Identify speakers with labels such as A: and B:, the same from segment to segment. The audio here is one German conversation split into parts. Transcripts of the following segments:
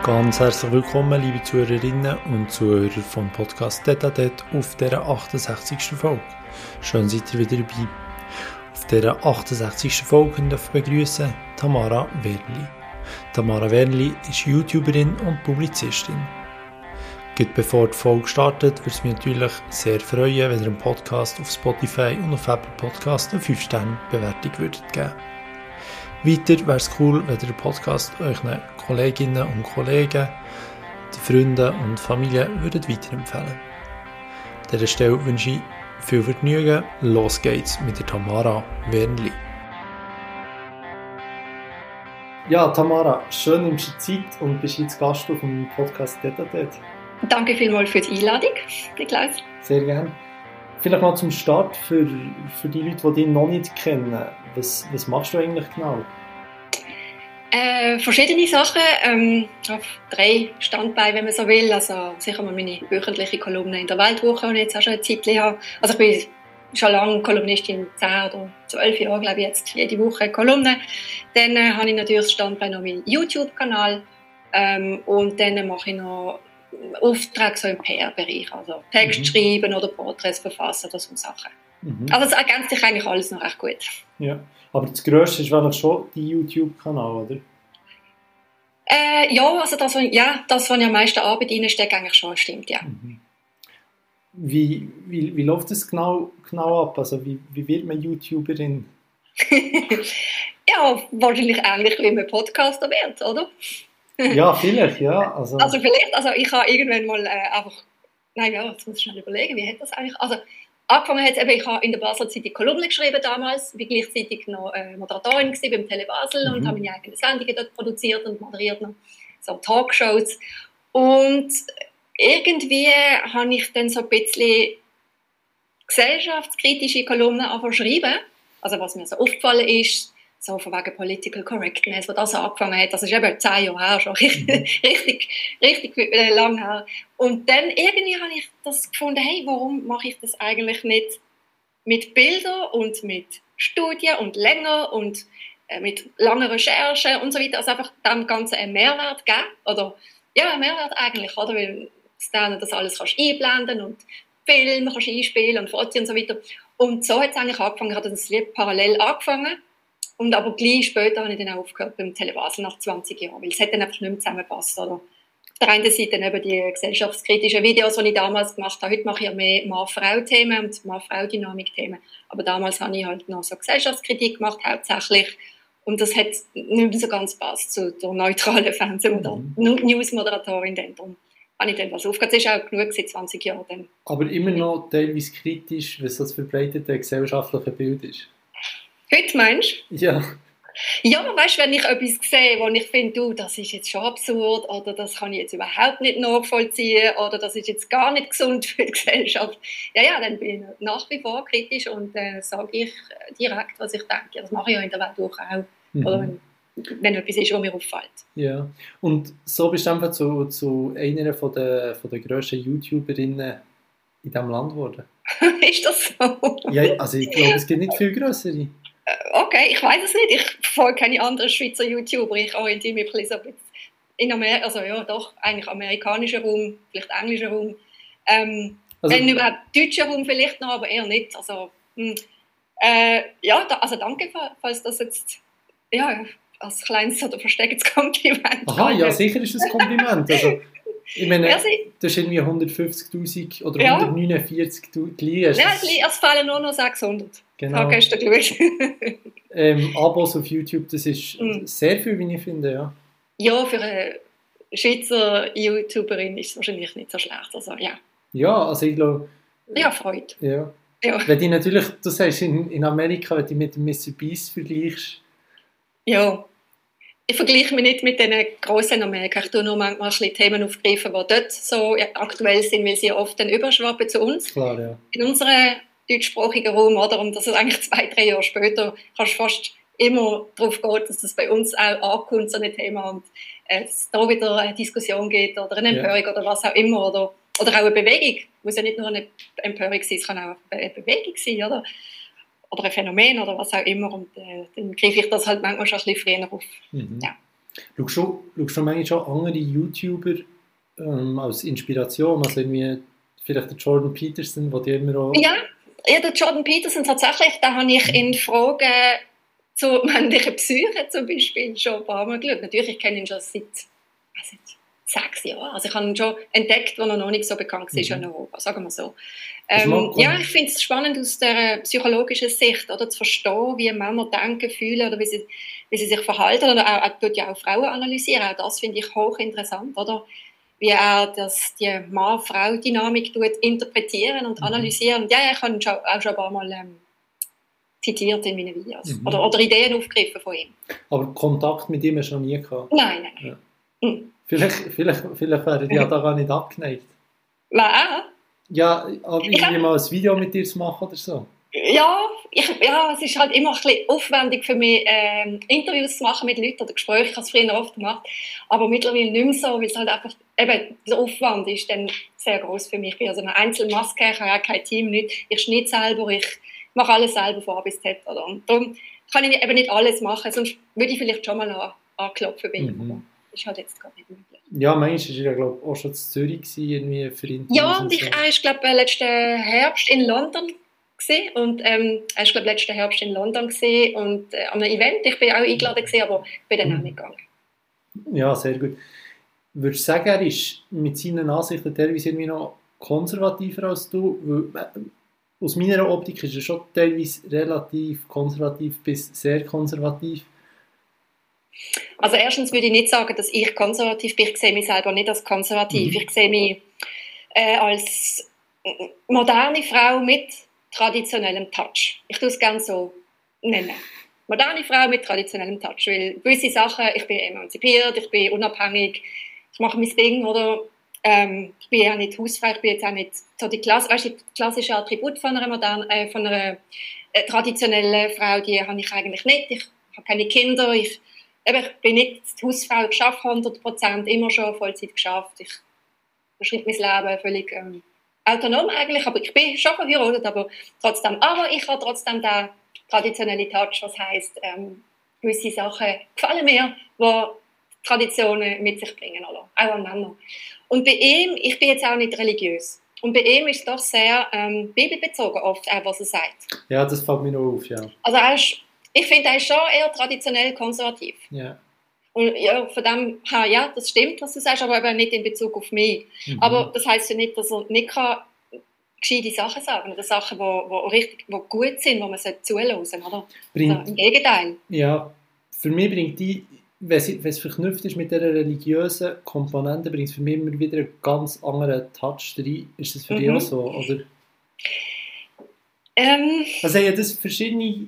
A: Ganz herzlich willkommen, liebe Zuhörerinnen und Zuhörer vom Podcast Tête à Tête auf dieser 68. Folge. Schön seid ihr wieder dabei. Auf dieser 68. Folge darf ich begrüßen Tamara Wernli. Tamara Wernli ist YouTuberin und Publizistin. Gut bevor die Folge startet, würde es mich natürlich sehr freuen, wenn ihr dem Podcast auf Spotify und auf Apple Podcast eine 5-Sterne-Bewertung würdet geben. Weiter wäre es cool, wenn ihr den Podcast euren Kolleginnen und Kollegen, den Freunden und Familie würdet weiterempfehlen. An dieser Stelle wünsche ich viel Vergnügen. Los geht's mit der Tamara Wernli. Ja, Tamara, schön nimmst du Zeit und bist jetzt Gast auf dem Podcast Tête à Tête.
B: Danke vielmals für die Einladung, Niklas.
A: Sehr gerne. Vielleicht mal zum Start für die Leute, die dich noch nicht kennen. Was machst du eigentlich genau?
B: Verschiedene Sachen, auf 3 Standbeine, wenn man so will. Also sicher mal meine wöchentliche Kolumne in der Weltwoche, die ich jetzt auch schon eine Zeit habe. Also ich bin schon lange Kolumnistin, 10 oder 12 Jahre, glaube ich, jetzt jede Woche eine Kolumne. Dann habe ich natürlich das Standbein noch meinen YouTube-Kanal und dann mache ich noch Aufträge so im PR-Bereich, also Text schreiben oder Porträts verfassen oder so Sachen. Also es ergänzt sich eigentlich alles noch recht gut.
A: Ja, aber das Grösste ist wahrscheinlich schon dein YouTube-Kanal, oder?
B: Ja, also das, was ich am meisten Arbeit reinstecke, eigentlich schon, stimmt, ja.
A: Wie läuft das genau ab? Also wie wird man YouTuberin?
B: Ja, wahrscheinlich ähnlich wie man Podcaster wird, oder?
A: Ja, vielleicht, ja. Also
B: vielleicht, ich habe irgendwann mal jetzt muss ich schnell überlegen, wie hat das eigentlich, also angefangen hat es eben, ich habe in der Basler Zeitung Kolumne geschrieben damals, bin gleichzeitig noch Moderatorin gewesen beim Tele Basel und habe meine eigenen Sendungen dort produziert und moderiert noch so Talkshows. Und irgendwie habe ich dann so ein bisschen gesellschaftskritische Kolumnen angefangen zu schreiben. Also was mir so aufgefallen ist, so von wegen Political Correctness, wo das so angefangen hat, das ist eben 10 Jahre her, schon richtig lang her. Und dann irgendwie habe ich das gefunden, hey, warum mache ich das eigentlich nicht mit Bildern und mit Studien und länger und mit langen Recherchen und so weiter, also einfach dem Ganzen einen Mehrwert geben, oder ja, einen Mehrwert eigentlich, oder, weil du das alles kannst einblenden und Filme kannst einspielen und Fotos und so weiter. Und so hat es eigentlich angefangen, ich habe das parallel angefangen. Und aber gleich später habe ich dann auch aufgehört beim Tele Basel nach 20 Jahren, weil es hat dann einfach nicht mehr zusammengepasst. Oder? Auf der einen Seite eben die gesellschaftskritischen Videos, die ich damals gemacht habe. Heute mache ich ja mehr Mann-Frau-Themen und Mann-Frau-Dynamik-Themen. Aber damals habe ich halt noch so Gesellschaftskritik gemacht, hauptsächlich. Und das hat nicht mehr so ganz gepasst zu der neutralen News-Moderatorin. Darum habe ich dann was aufgehört. Das ist auch genug seit 20 Jahren. Dann.
A: Aber immer noch teilweise kritisch, was das verbreitete gesellschaftliche Bild ist.
B: Heute meinst du?
A: Ja.
B: Ja, weißt du, wenn ich etwas sehe, wo ich finde, das ist jetzt schon absurd oder das kann ich jetzt überhaupt nicht nachvollziehen oder das ist jetzt gar nicht gesund für die Gesellschaft, ja, dann bin ich nach wie vor kritisch und sage ich direkt, was ich denke. Das mache ich ja in der Weltwoche auch. Oder wenn etwas ist, was mir auffällt. Ja,
A: und so bist du einfach zu einer von der grössten YouTuberinnen in diesem Land geworden.
B: Ist das so?
A: Ja, also ich glaube, es gibt nicht viel grössere.
B: Okay, ich weiß es nicht. Ich folge keine anderen Schweizer YouTuber. Ich orientiere mich ein bisschen so in Amerika, also ja, doch, eigentlich amerikanischer Raum, vielleicht englischer Raum. Wenn überhaupt deutscher Raum vielleicht noch, aber eher nicht. Also, danke, falls das jetzt, als kleines oder verstecktes Kompliment.
A: Aha, ja, sicher ist das ein Kompliment. Also, ich meine, du hast irgendwie 150'000 oder 149'000 Likes.
B: Ja, es fehlen nur noch 600.
A: Genau.
B: Habe gestern geschaut.
A: Abos auf YouTube, das ist sehr viel, wie ich finde, ja.
B: Ja, für eine Schweizer YouTuberin ist es wahrscheinlich nicht so schlecht. Also, ja.
A: Ja, also ich glaube...
B: Ja, Freude.
A: Ja. Wenn du natürlich, du sagst in Amerika, wenn du mit dem Mr. Beast vergleichst...
B: Ja. Ich vergleiche mich nicht mit den grossen Amerika. Ich tue nur manchmal ein bisschen Themen aufgreifen, die dort so aktuell sind, weil sie oft dann überschwappen zu uns.
A: Klar, ja.
B: In unserem deutschsprachigen Raum, oder? Und das ist eigentlich 2-3 Jahre später, kannst du fast immer darauf gehen, dass das bei uns auch ankommt, so ein Thema, und dass es da wieder eine Diskussion gibt oder eine Empörung oder was auch immer, oder auch eine Bewegung. Es muss ja nicht nur eine Empörung sein, es kann auch eine Bewegung sein, oder ein Phänomen oder was auch immer, und dann greife ich das halt manchmal schon ein bisschen früher auf.
A: Mhm.
B: Ja.
A: Schaust du manchmal schon andere YouTuber als Inspiration? Also irgendwie vielleicht der Jordan Peterson, der die immer auch...
B: Ja, der Jordan Peterson tatsächlich, da habe ich in Fragen zur männlichen Psyche zum Beispiel schon ein paar Mal geschaut. Natürlich, ich kenne ihn schon seit 6 Jahren. Also ich habe ihn schon entdeckt, als er noch nicht so bekannt war in Europa, sagen wir so. Ja, ich finde es spannend aus der psychologischen Sicht, oder, zu verstehen, wie Männer denken, fühlen oder wie sie sich verhalten. Oder auch Frauen analysieren. Auch das finde ich hochinteressant, oder? Wie er die Mann-Frau-Dynamik interpretieren und analysieren. Ja, ich habe ihn auch schon ein paar Mal zitiert in meinen Videos. Oder Ideen aufgegriffen von ihm.
A: Aber Kontakt mit ihm hast du noch nie gehabt?
B: Nein.
A: Ja. Vielleicht wäre die ja da gar nicht abgeneigt.
B: Was?
A: Ja, irgendwie mal ein Video mit dir zu machen oder so.
B: Ja, es ist halt immer ein bisschen aufwendig für mich, Interviews zu machen mit Leuten oder Gespräche. Ich habe es früher oft gemacht, aber mittlerweile nicht mehr so, weil es halt einfach, eben, der Aufwand ist dann sehr groß für mich. Ich bin also eine Einzelmaske, ich habe auch kein Team, nicht. Ich schneide selber, ich mache alles selber von A bis Z. Oder? Und darum kann ich eben nicht alles machen, sonst würde ich vielleicht schon mal anklopfen bei ihm. Das ist halt jetzt gar nicht möglich.
A: Ja, manchmal war er, glaube ich, auch schon in Zürich irgendwie für Interviews.
B: Ja, und er war, glaube ich, letzten Herbst in London gewesen. Und er war, glaube ich, letzten Herbst in London gewesen und an einem Event. Ich bin auch eingeladen gewesen, aber ich bin dann auch nicht gegangen.
A: Ja, sehr gut. Würdest du sagen, er ist mit seinen Ansichten teilweise irgendwie noch konservativer als du? Weil, aus meiner Optik ist er schon teilweise relativ konservativ bis sehr konservativ.
B: Also erstens würde ich nicht sagen, dass ich konservativ bin. Ich sehe mich selber nicht als konservativ. Ich sehe mich als moderne Frau mit traditionellem Touch. Ich tue es gerne so nennen. Moderne Frau mit traditionellem Touch. Weil gewisse Sachen, ich bin emanzipiert, ich bin unabhängig, ich mache mein Ding, oder? Ich bin ja nicht hausfrei, ich bin jetzt auch nicht so die klassische Attribut von einer traditionellen Frau, die habe ich eigentlich nicht. Ich habe keine Kinder, ich bin nicht die Hausfrau, ich arbeite 100%, immer schon Vollzeit geschafft. Ich beschreibe mein Leben völlig autonom eigentlich, aber ich bin schon verheiratet, aber ich habe trotzdem den traditionellen Touch, was heisst, gewisse Sachen gefallen mir, die Traditionen mit sich bringen, oder? Auch an Männer. Und bei ihm, ich bin jetzt auch nicht religiös, und bei ihm ist es doch sehr bibelbezogen oft, auch was er sagt.
A: Ja, das fällt mir noch auf, ja.
B: Also ich finde, er ist schon eher traditionell konservativ.
A: Ja.
B: Und ja, von dem her, ja, das stimmt, was du sagst, aber eben nicht in Bezug auf mich. Aber das heisst ja nicht, dass er nicht gescheite Sachen sagen oder Sachen, die gut sind, die man zuhören sollte, oder? Im Gegenteil.
A: Ja, für mich bringt die, wenn es verknüpft ist mit dieser religiösen Komponente, bringt es für mich immer wieder einen ganz anderen Touch rein. Ist das für dich auch so, oder? Also ja, das verschiedene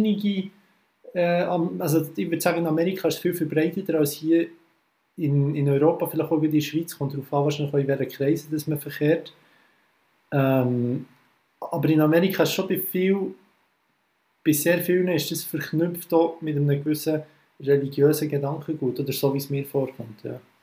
A: also ich würde sagen, in Amerika ist es viel verbreiteter als hier in Europa, vielleicht auch in der Schweiz, kommt darauf an, wahrscheinlich auch in welchen Kreisen dass man verkehrt. Aber in Amerika ist schon bei sehr vielen ist das verknüpft auch mit einem gewissen religiösen Gedankengut, oder so wie es mir vorkommt.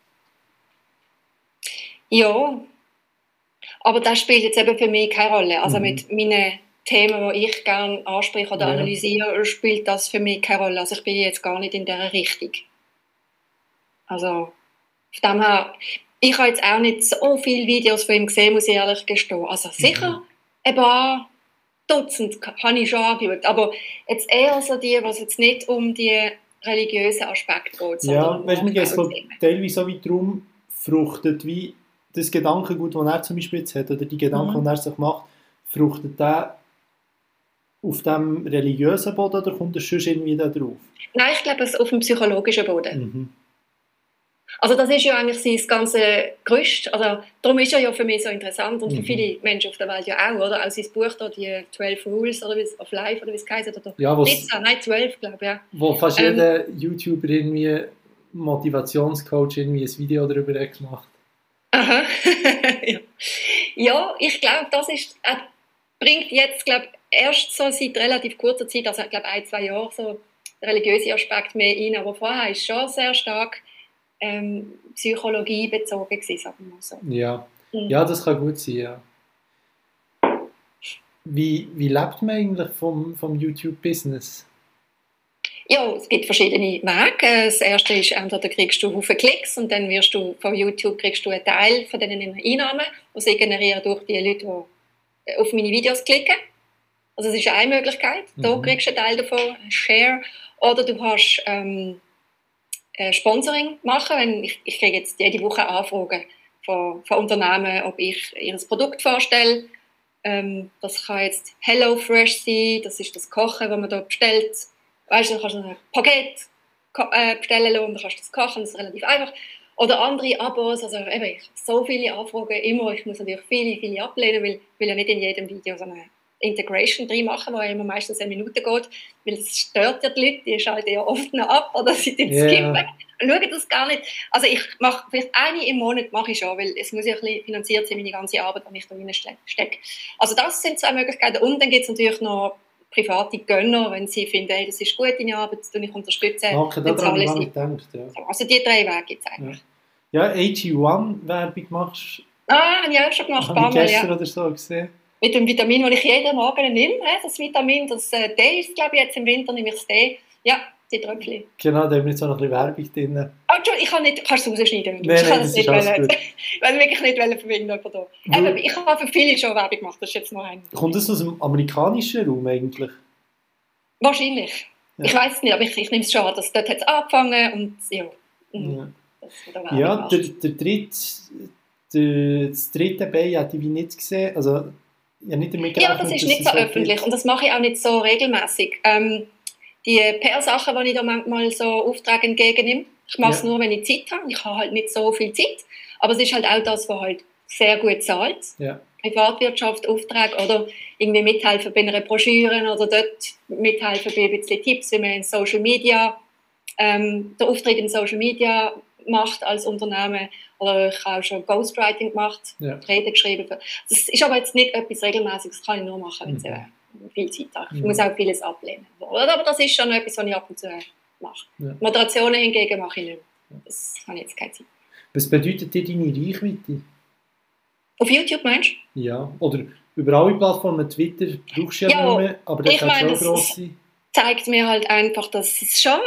B: Ja, aber das spielt jetzt eben für mich keine Rolle. Also mit meinen Themen, die ich gerne anspreche oder analysiere, spielt das für mich keine Rolle. Also ich bin jetzt gar nicht in dieser Richtung. Also von dem her, ich habe jetzt auch nicht so viele Videos von ihm gesehen, muss ich ehrlich gestehen. Also sicher ein paar Dutzend habe ich schon angeschaut, aber jetzt eher so die, was jetzt nicht um die religiösen Aspekte geht.
A: Ja, weißt du, mir geht es teilweise so wie darum, fruchtet wie das Gedankengut, das er zum Beispiel jetzt hat, oder die Gedanken, die er sich macht, fruchtet der auf dem religiösen Boden oder kommt das schon irgendwie da drauf?
B: Nein, ich glaube, es ist auf dem psychologischen Boden. Also das ist ja eigentlich sein ganzes Gerüst. Also darum ist er ja für mich so interessant und für viele Menschen auf der Welt ja auch, oder? Auch sein Buch da, die 12 Rules oder of Life, oder wie es heisst, oder
A: ja,
B: 12, glaube ich. Ja.
A: Wo fast jeder YouTuber irgendwie Motivationscoach irgendwie ein Video darüber gemacht.
B: Aha. Ja, ich glaube, das ist, bringt jetzt, glaube erst so seit relativ kurzer Zeit, also ich glaube 1-2 Jahre, so der religiöse Aspekt mehr rein, aber vorher ist schon sehr stark Psychologie bezogen gewesen, sagen wir mal so.
A: Ja. Ja, das kann gut sein, ja. Wie lebt man eigentlich vom YouTube-Business?
B: Ja, es gibt verschiedene Wege. Das erste ist, entweder kriegst du Haufen Klicks und dann wirst du von YouTube kriegst du einen Teil von diesen Einnahmen, die sie generieren durch die Leute, die auf meine Videos klicken. Also das ist eine Möglichkeit. Da kriegst du einen Teil davon, einen Share. Oder du hast Sponsoring machen. Ich kriege jetzt jede Woche Anfragen von Unternehmen, ob ich ihr Produkt vorstelle. Das kann jetzt HelloFresh sein, das ist das Kochen, das man da bestellt. Weißt du, dann kannst du ein Paket bestellen lassen, dann kannst du das kochen, das ist relativ einfach. Oder andere Abos, also eben, ich habe so viele Anfragen immer, ich muss natürlich viele ablehnen, weil ich ja nicht in jedem Video so eine Integration drin machen, die immer meistens 1 Minute geht, weil das stört ja die Leute, die schalten ja oft noch ab oder sie skippen und schauen das gar nicht. Also ich mache vielleicht eine im Monat, mache ich schon, weil es muss ja ein bisschen finanziert sein, meine ganze Arbeit, die ich da reinstecke. Also das sind 2 Möglichkeiten und dann gibt es natürlich noch private Gönner, wenn sie finden, hey, das ist gut, deine Arbeit, das unterstütze ich, dann zahlen sie.
A: Gedacht, ja.
B: Also die 3 Wege gibt es eigentlich.
A: Ja, AG1-Werbung machst du.
B: Habe ich auch schon gemacht,
A: habe ich gestern oder so gesehen.
B: Mit dem Vitamin, das ich jeden Morgen nehme, das Vitamin, das D ist, glaube ich, jetzt im Winter nehme ich das D. Ja, die Tröpfchen.
A: Genau, da haben wir jetzt auch noch ein bisschen Werbung drin.
B: Oh, ich kann nicht, kannst du rausschneiden?
A: Nein,
B: ich kann
A: das ist alles gut.
B: Ich will wirklich nicht verbinden. Ich habe für viele schon Werbung gemacht, das ist jetzt noch ein.
A: Kommt das aus dem amerikanischen Raum eigentlich?
B: Wahrscheinlich. Ja. Ich weiß es nicht, aber ich nehme es schon an, dass dort hat es angefangen und ja.
A: Ja, das dritte Bein hatte ich nicht gesehen. Also, ja, nicht damit gerechnet,
B: das ist nicht so öffentlich und das mache ich auch nicht so regelmäßig. Die PR-Sachen, die ich da manchmal so Aufträge entgegennehme, ich mache es nur, wenn ich Zeit habe. Ich habe halt nicht so viel Zeit, aber es ist halt auch das, was halt sehr gut zahlt. Ja. Privatwirtschaft, Aufträge oder irgendwie mithelfen bei einer Broschüre oder dort mithelfen bei ein bisschen Tipps, wie man in Social Media, den Auftritt in Social Media macht als Unternehmen. Oder ich habe auch schon Ghostwriting gemacht, Reden geschrieben. Das ist aber jetzt nicht etwas Regelmäßiges, das kann ich nur machen, wenn ich viel Zeit habe. Ich muss auch vieles ablehnen. Aber das ist schon etwas, was ich ab und zu mache. Ja. Moderationen hingegen mache ich nicht mehr. Das habe ich jetzt keine Zeit.
A: Was bedeutet dir deine Reichweite?
B: Auf YouTube meinst
A: du? Ja, oder über alle Plattformen. Twitter brauchst du ja nicht mehr, aber das hat schon grosse.
B: Zeigt mir halt einfach, dass es schon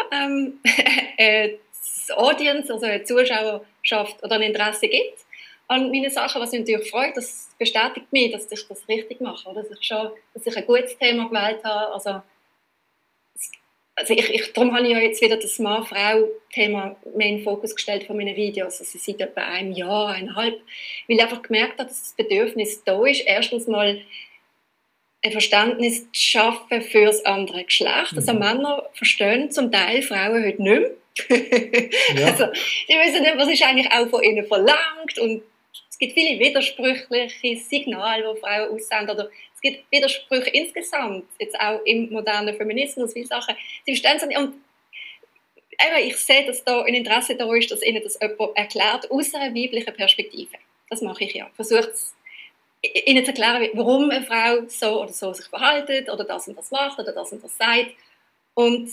B: das Audience, also eine Zuschauerschaft oder ein Interesse gibt an meinen Sachen, was mich natürlich freut. Das bestätigt mich, dass ich das richtig mache, oder? Dass ich ein gutes Thema gewählt habe. Also darum habe ich ja jetzt wieder das Mann-Frau-Thema mehr in den Fokus gestellt von meinen Videos. Also seit etwa einem Jahr, 1,5, weil ich einfach gemerkt habe, dass das Bedürfnis da ist, erstens mal ein Verständnis zu schaffen für das andere Geschlecht. Also Männer verstehen zum Teil Frauen heute nicht mehr. Ja. Also, die wissen nicht, was ist eigentlich auch von ihnen verlangt und es gibt viele widersprüchliche Signale, die Frauen aussenden oder es gibt Widersprüche insgesamt, jetzt auch im modernen Feminismus, viele Sachen. Sie verstehen es nicht und eben, ich sehe, dass da ein Interesse da ist, dass ihnen das jemand erklärt aus einer weiblichen Perspektive. Das mache ich ja. Versuche es ihnen zu erklären, warum eine Frau so oder so sich verhält oder das und das macht oder das und das sagt. Und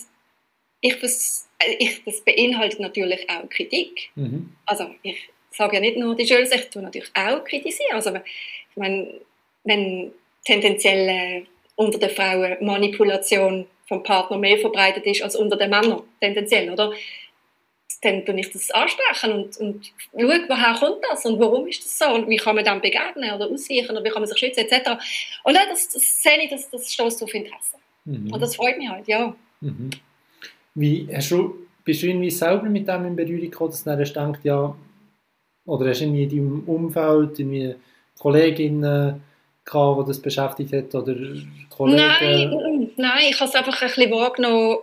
B: das beinhaltet natürlich auch Kritik. Also ich sage ja nicht nur die schönen Sachen, ich tue natürlich auch kritisieren. Also ich meine, wenn tendenziell unter den Frauen Manipulation vom Partner mehr verbreitet ist als unter den Männern, tendenziell, oder? Dann tue ich das ansprechen und schaue, woher kommt das und warum ist das so und wie kann man dem begegnen oder ausweichen oder wie kann man sich schützen etc. Und ja, das sehe ich, das stößt auf Interesse. Und das freut mich halt, ja.
A: Bist du irgendwie selber mit dem in Berührung gekommen, dass du dann denkst, ja, oder hast du irgendwie in deinem Umfeld irgendwie Kolleginnen gehabt, die das beschäftigt hat oder Kollegen?
B: Nein, ich habe es einfach ein bisschen wahrgenommen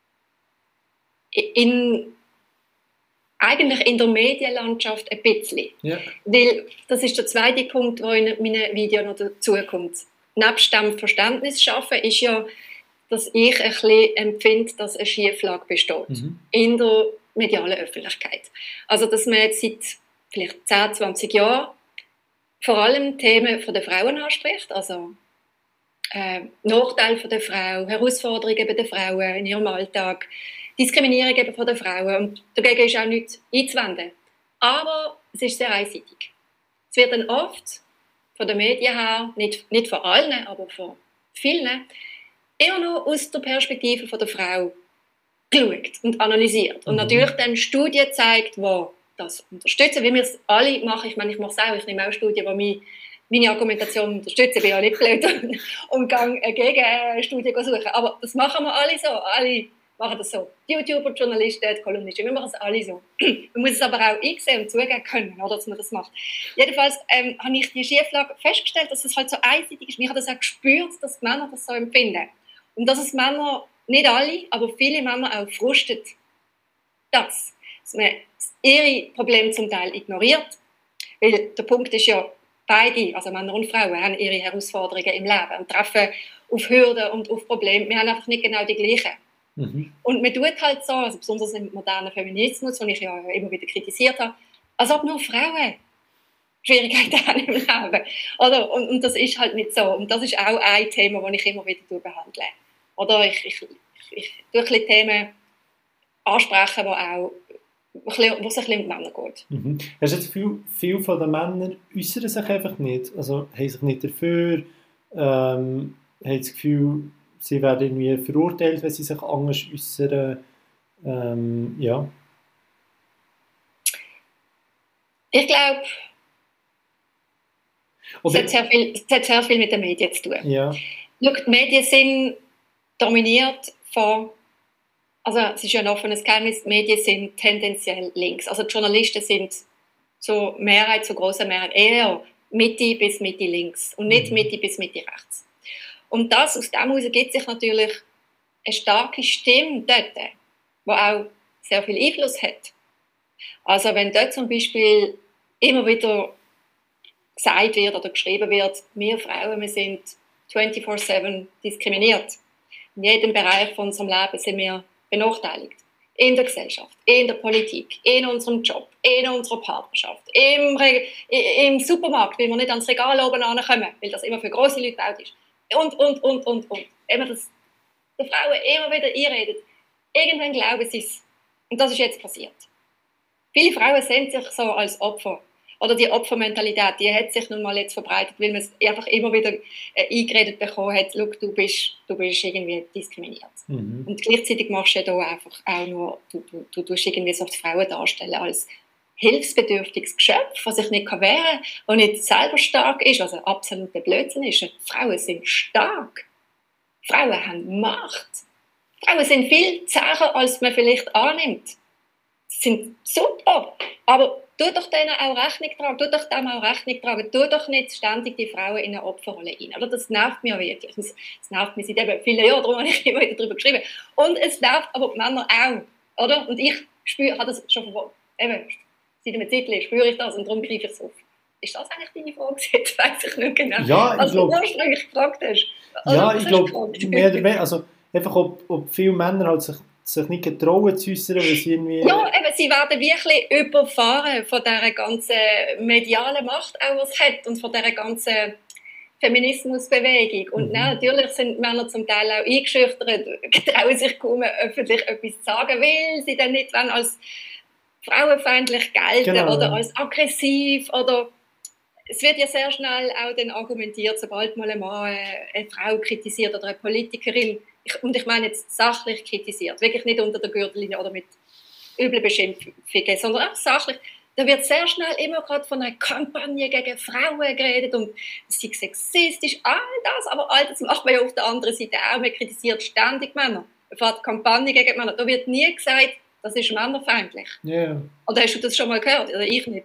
B: eigentlich in der Medienlandschaft ein bisschen. Ja. Weil das ist der zweite Punkt, der in meinen Videos noch dazukommt. Nebst dem Verständnis schaffen ist ja, dass ich ein bisschen empfinde, dass eine Schieflage besteht in der medialen Öffentlichkeit. Also dass man jetzt seit vielleicht 10, 20 Jahren vor allem Themen von den Frauen anspricht, also Nachteile der Frau, Herausforderungen bei den Frauen in ihrem Alltag, Diskriminierung eben von den Frauen und dagegen ist auch nichts einzuwenden. Aber es ist sehr einseitig. Es wird dann oft von den Medien her, nicht von allen, aber von vielen, immer nur aus der Perspektive von der Frau geschaut und analysiert. Und natürlich dann Studien zeigt, die das unterstützen, wie wir es alle machen. Ich meine, ich mache es auch. Ich nehme auch Studien, die meine Argumentation unterstützen. Ich bin ja nicht blöd und gehe gegen Studien suchen. Aber das machen wir alle so. Alle machen das so. Die YouTuber, Journalisten, Kolumnisten, wir machen es alle so. Man muss es aber auch einsehen und zugeben können, oder, dass man das macht. Jedenfalls habe ich die Schieflage festgestellt, dass es halt so einseitig ist. Ich habe das auch gespürt, dass die Männer das so empfinden. Und dass es Männer, nicht alle, aber viele Männer auch frustet. Dass man ihre Probleme zum Teil ignoriert. Weil der Punkt ist ja, beide, also Männer und Frauen, haben ihre Herausforderungen im Leben und treffen auf Hürden und auf Probleme. Wir haben einfach nicht genau die gleichen. Und man tut halt so, also besonders im modernen Feminismus, den ich ja immer wieder kritisiert habe, als ob nur Frauen Schwierigkeiten haben im Leben. Oder? Und das ist halt nicht so. Und das ist auch ein Thema, das ich immer wieder behandle. Oder ich tue ein bisschen Themen ansprechen, wo es ein bisschen um die Männer geht.
A: Hast du jetzt viele von den Männern äußern sich einfach nicht? Also haben sich nicht dafür, haben das Gefühl, sie werden irgendwie verurteilt, wenn sie sich anders äußern. Ja.
B: Ich glaube, es hat sehr viel mit den Medien zu tun.
A: Ja.
B: Schau, die Medien sind dominiert von, also es ist ja ein offenes Geheimnis, die Medien sind tendenziell links. Also die Journalisten sind zur grossen Mehrheit eher Mitte bis Mitte links und nicht Mitte bis Mitte rechts. Und aus dem heraus gibt sich natürlich eine starke Stimme dort, die auch sehr viel Einfluss hat. Also wenn dort zum Beispiel immer wieder gesagt wird oder geschrieben wird, wir Frauen, wir sind 24/7 diskriminiert. In jedem Bereich von unserem Leben sind wir benachteiligt. In der Gesellschaft, in der Politik, in unserem Job, in unserer Partnerschaft, im Supermarkt, weil wir nicht ans Regal oben ankommen, weil das immer für grosse Leute out ist. Und. Wenn man das den Frauen immer wieder einredet, irgendwann glauben sie es. Und das ist jetzt passiert. Viele Frauen sehen sich so als Opfer. Oder die Opfermentalität, die hat sich nun mal jetzt verbreitet, weil man es einfach immer wieder eingeredet bekommen hat, schau, du bist irgendwie diskriminiert. Und gleichzeitig machst du ja da einfach auch nur, du tust irgendwie so die Frauen darstellen als hilfsbedürftiges Geschöpf, das sich nicht wehren kann und nicht selber stark ist, also absoluter Blödsinn ist. Frauen sind stark. Frauen haben Macht. Frauen sind viel zäher, als man vielleicht annimmt. Sie sind super, aber tu doch denen auch Rechnung tragen, tu doch dem auch Rechnung tragen, tu doch nicht ständig die Frauen in eine Opferrolle rein. Oder? Das nervt mich wirklich. Das nervt mich seit eben vielen Jahren, darum habe ich immer wieder darüber geschrieben. Und es nervt aber die Männer auch. Oder? Und ich habe das schon eben, seit einem Zeitchen spüre ich das und darum greife ich es auf. Ist das eigentlich deine Frage? Jetzt weiss ich nicht genau.
A: Ja,
B: was du ursprünglich gefragt hast.
A: Ja, ich glaube, mehr oder weniger, also einfach, ob viele Männer halt sich nicht getrauen zu äußern, weil sie irgendwie...
B: Ja, eben, sie werden wirklich überfahren von dieser ganzen medialen Macht, auch, was es hat, und von dieser ganzen Feminismusbewegung. Und natürlich sind Männer zum Teil auch eingeschüchtert, trauen sich kaum öffentlich etwas zu sagen, weil sie dann nicht als frauenfeindlich gelten oder als aggressiv oder... Es wird ja sehr schnell auch dann argumentiert, sobald mal eine Frau kritisiert oder eine Politikerin, und ich meine jetzt sachlich kritisiert, wirklich nicht unter der Gürtellinie oder mit üblen Beschimpfungen, sondern auch sachlich, da wird sehr schnell immer gerade von einer Kampagne gegen Frauen geredet und es sei sexistisch, all das macht man ja auf der anderen Seite auch, man kritisiert ständig Männer, man fährt Kampagnen gegen Männer, da wird nie gesagt, das ist männerfeindlich.
A: Yeah.
B: Oder hast du das schon mal gehört? Oder ich nicht?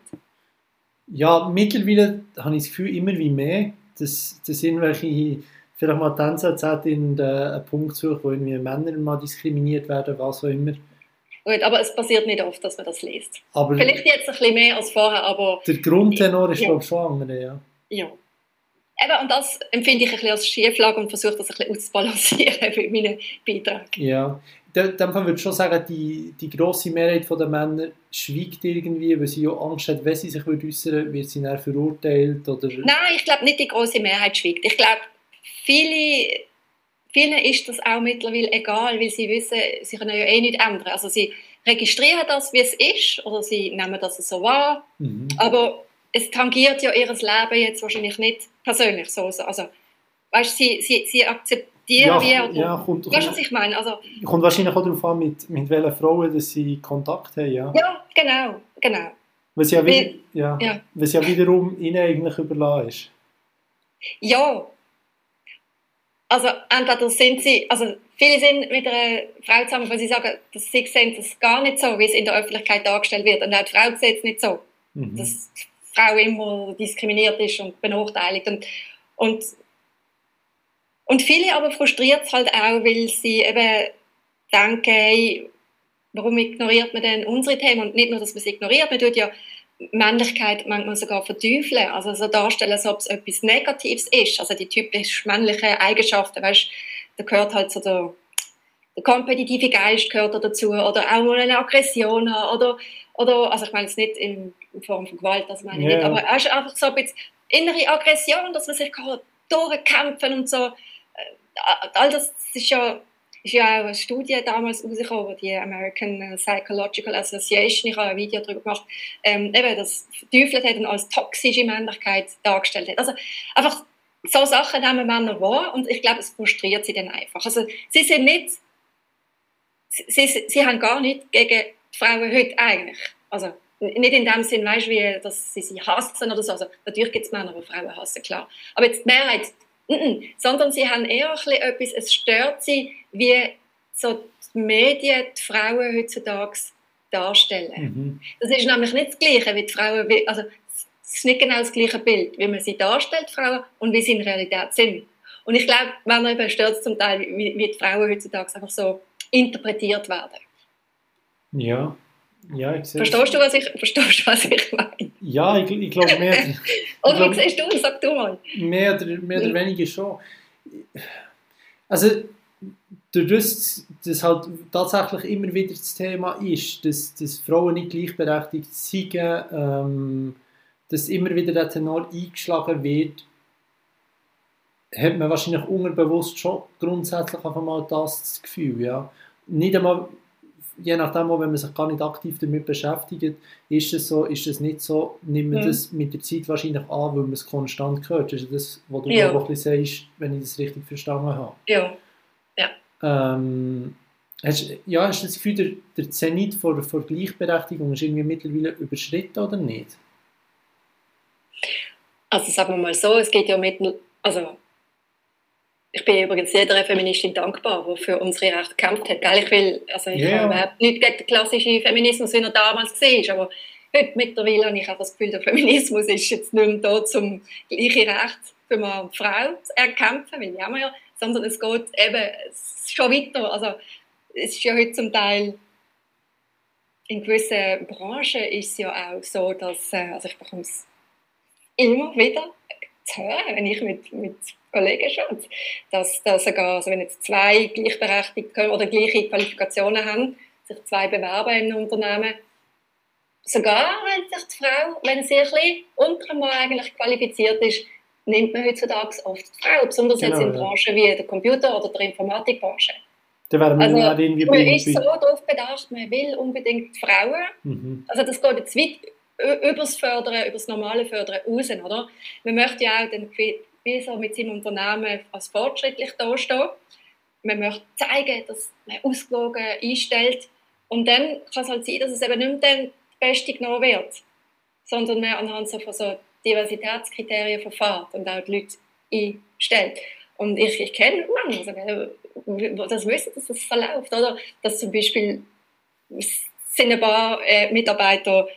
A: Ja, mittlerweile habe ich das Gefühl, immer wie mehr, dass irgendwelche, vielleicht mal die NZZ einen Punkt sucht, wo irgendwie Männer mal diskriminiert werden, was auch immer.
B: Gut, aber es passiert nicht oft, dass man das liest.
A: Aber
B: vielleicht jetzt ein bisschen mehr als vorher, aber...
A: Der Grundtenor ist, glaube ich, schon andere, ja.
B: Ja. Eben, und das empfinde ich ein bisschen als Schieflage und versuche das ein bisschen auszubalancieren für meinen Beitrag. Ja.
A: In dem Fall würde ich schon sagen, die grosse Mehrheit der Männer schweigt irgendwie, weil sie ja Angst hat, wenn sie sich äußern, wird sie dann verurteilt? Oder?
B: Nein, ich glaube nicht, die grosse Mehrheit schweigt. Ich glaube, vielen ist das auch mittlerweile egal, weil sie wissen, sie können ja eh nichts ändern. Also sie registrieren das, wie es ist, oder sie nehmen das so wahr, aber es tangiert ja ihr Leben jetzt wahrscheinlich nicht persönlich so. Also, weißt, sie akzeptieren weißt du, was ich meine? Also,
A: kommt wahrscheinlich auch darauf an, mit welchen Frauen dass sie Kontakt haben, ja.
B: Ja, genau.
A: Was ja wiederum ihnen eigentlich überlassen ist.
B: Ja, also entweder sind sie, also viele sind mit einer Frau zusammen, weil sie sagen, dass sie sehen das gar nicht so, wie es in der Öffentlichkeit dargestellt wird. Und auch die Frau sieht es nicht so, dass die Frau immer diskriminiert ist und benachteiligt. Und viele aber frustriert es halt auch, weil sie eben denken, hey, warum ignoriert man denn unsere Themen? Und nicht nur, dass man es ignoriert, man tut ja Männlichkeit manchmal sogar verteufeln, also so darstellen, als ob es etwas Negatives ist, also die typisch männlichen Eigenschaften, weißt, da gehört halt so der kompetitive Geist gehört da dazu, oder auch mal eine Aggression haben, oder also ich meine es nicht in Form von Gewalt, das meine ich nicht, aber einfach so ein bisschen innere Aggression, dass man sich durchkämpfen und so, all das ist ja auch eine Studie damals rausgekommen, die American Psychological Association, ich habe ein Video darüber gemacht, eben das verteufelt hat und als toxische Männlichkeit dargestellt hat. Also einfach so Sachen nehmen Männer wahr und ich glaube, es frustriert sie dann einfach. Also sie sind nicht, sie haben gar nichts gegen die Frauen heute eigentlich. Also nicht in dem Sinn, weißt, wie, dass sie hassen oder so. Also natürlich gibt es Männer, die Frauen hassen, klar. Aber jetzt die Mehrheit sondern sie haben eher etwas, es stört sie, wie so die Medien die Frauen heutzutage darstellen. Das ist nämlich nicht das Gleiche, wie die Frauen, also es ist nicht genau das gleiche Bild, wie man sie darstellt, Frauen, und wie sie in Realität sind. Und ich glaube, Männer eben stört es zum Teil, wie die Frauen heutzutage einfach so interpretiert werden.
A: Ja, ich sehe
B: Verstehst du, was ich meine?
A: Ja, ich glaube mehr.
B: Oder wie siehst du? Sag du mal.
A: Mehr oder weniger schon. Also, dadurch, dass halt tatsächlich immer wieder das Thema ist, dass Frauen nicht gleichberechtigt sind, dass immer wieder der Tenor eingeschlagen wird, hat man wahrscheinlich unterbewusst schon grundsätzlich einfach mal das Gefühl. Ja. Nicht einmal, je nachdem, wenn man sich gar nicht aktiv damit beschäftigt, ist es so, ist es nicht so, nimmt man das mit der Zeit wahrscheinlich an, weil man es konstant hört. Das ist das, was du auch ein bisschen sagst, wenn ich das richtig verstanden habe.
B: Ja.
A: Hast du das Gefühl, der Zenit vor Gleichberechtigung ist irgendwie mittlerweile überschritten oder nicht?
B: Also sagen wir mal so, es geht ja also ich bin übrigens jeder Feministin dankbar, die für unsere Rechte gekämpft hat. Ich habe überhaupt nicht gegen den klassischen Feminismus, wie er damals war, aber heute mittlerweile habe ich auch das Gefühl, der Feminismus ist jetzt nicht mehr da, um gleiche Rechte für Mann und Frau zu erkämpfen, weil die haben wir ja, sondern es geht eben schon weiter. Also es ist ja heute zum Teil in gewissen Branchen ist es ja auch so, dass also ich bekomme es immer wieder zu hören, wenn ich mit Kollegen schaue, dass sogar, also wenn jetzt zwei gleichberechtigt oder gleiche Qualifikationen haben, sich zwei bewerben in einem Unternehmen, sogar wenn sich die Frau, wenn sie ein bisschen unter einmal eigentlich qualifiziert ist, nimmt man heutzutage oft die Frau, besonders jetzt in Branchen wie der Computer- oder der Informatikbranche.
A: Da wären wir
B: also man ist so darauf bedacht, man will unbedingt Frauen. Also das geht jetzt weit über das normale Fördern raus, oder? Man möchte ja auch dann wie so mit seinem Unternehmen als fortschrittlich dastehen. Man möchte zeigen, dass man ausgewogen einstellt. Und dann kann es halt sein, dass es eben nicht mehr das Beste genommen wird, sondern man anhand von so Diversitätskriterien verfährt und auch die Leute einstellt. Und ich kenne Männer, das wissen, dass das so läuft, oder? Dass zum Beispiel sind ein paar Mitarbeiter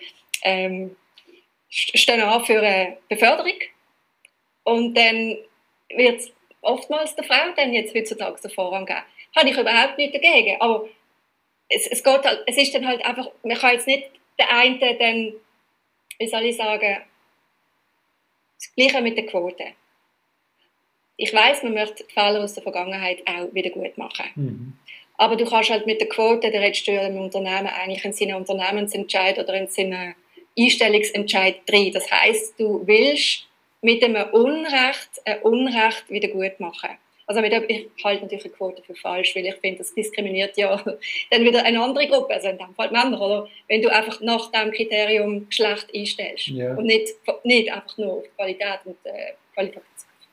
B: stehen an für eine Beförderung und dann wird oftmals der Frau dann jetzt heutzutage den Vorrang geben. Habe ich überhaupt nichts dagegen, aber es ist dann halt einfach, man kann jetzt nicht der eine dann, wie soll ich sagen, das Gleiche mit der Quote. Ich weiss, man möchte die Fehler aus der Vergangenheit auch wieder gut machen. Aber du kannst halt mit der Quote, da redest du ja im Unternehmen eigentlich in seinen Unternehmensentscheid oder in seinen Einstellungsentscheid drin. Das heisst, du willst mit einem Unrecht ein Unrecht wieder gut machen. Also ich halte natürlich eine Quote für falsch, weil ich finde, das diskriminiert ja dann wieder eine andere Gruppe, also in dem Fall Männer, oder? Wenn du einfach nach diesem Kriterium Geschlecht einstellst und nicht einfach nur auf Qualität und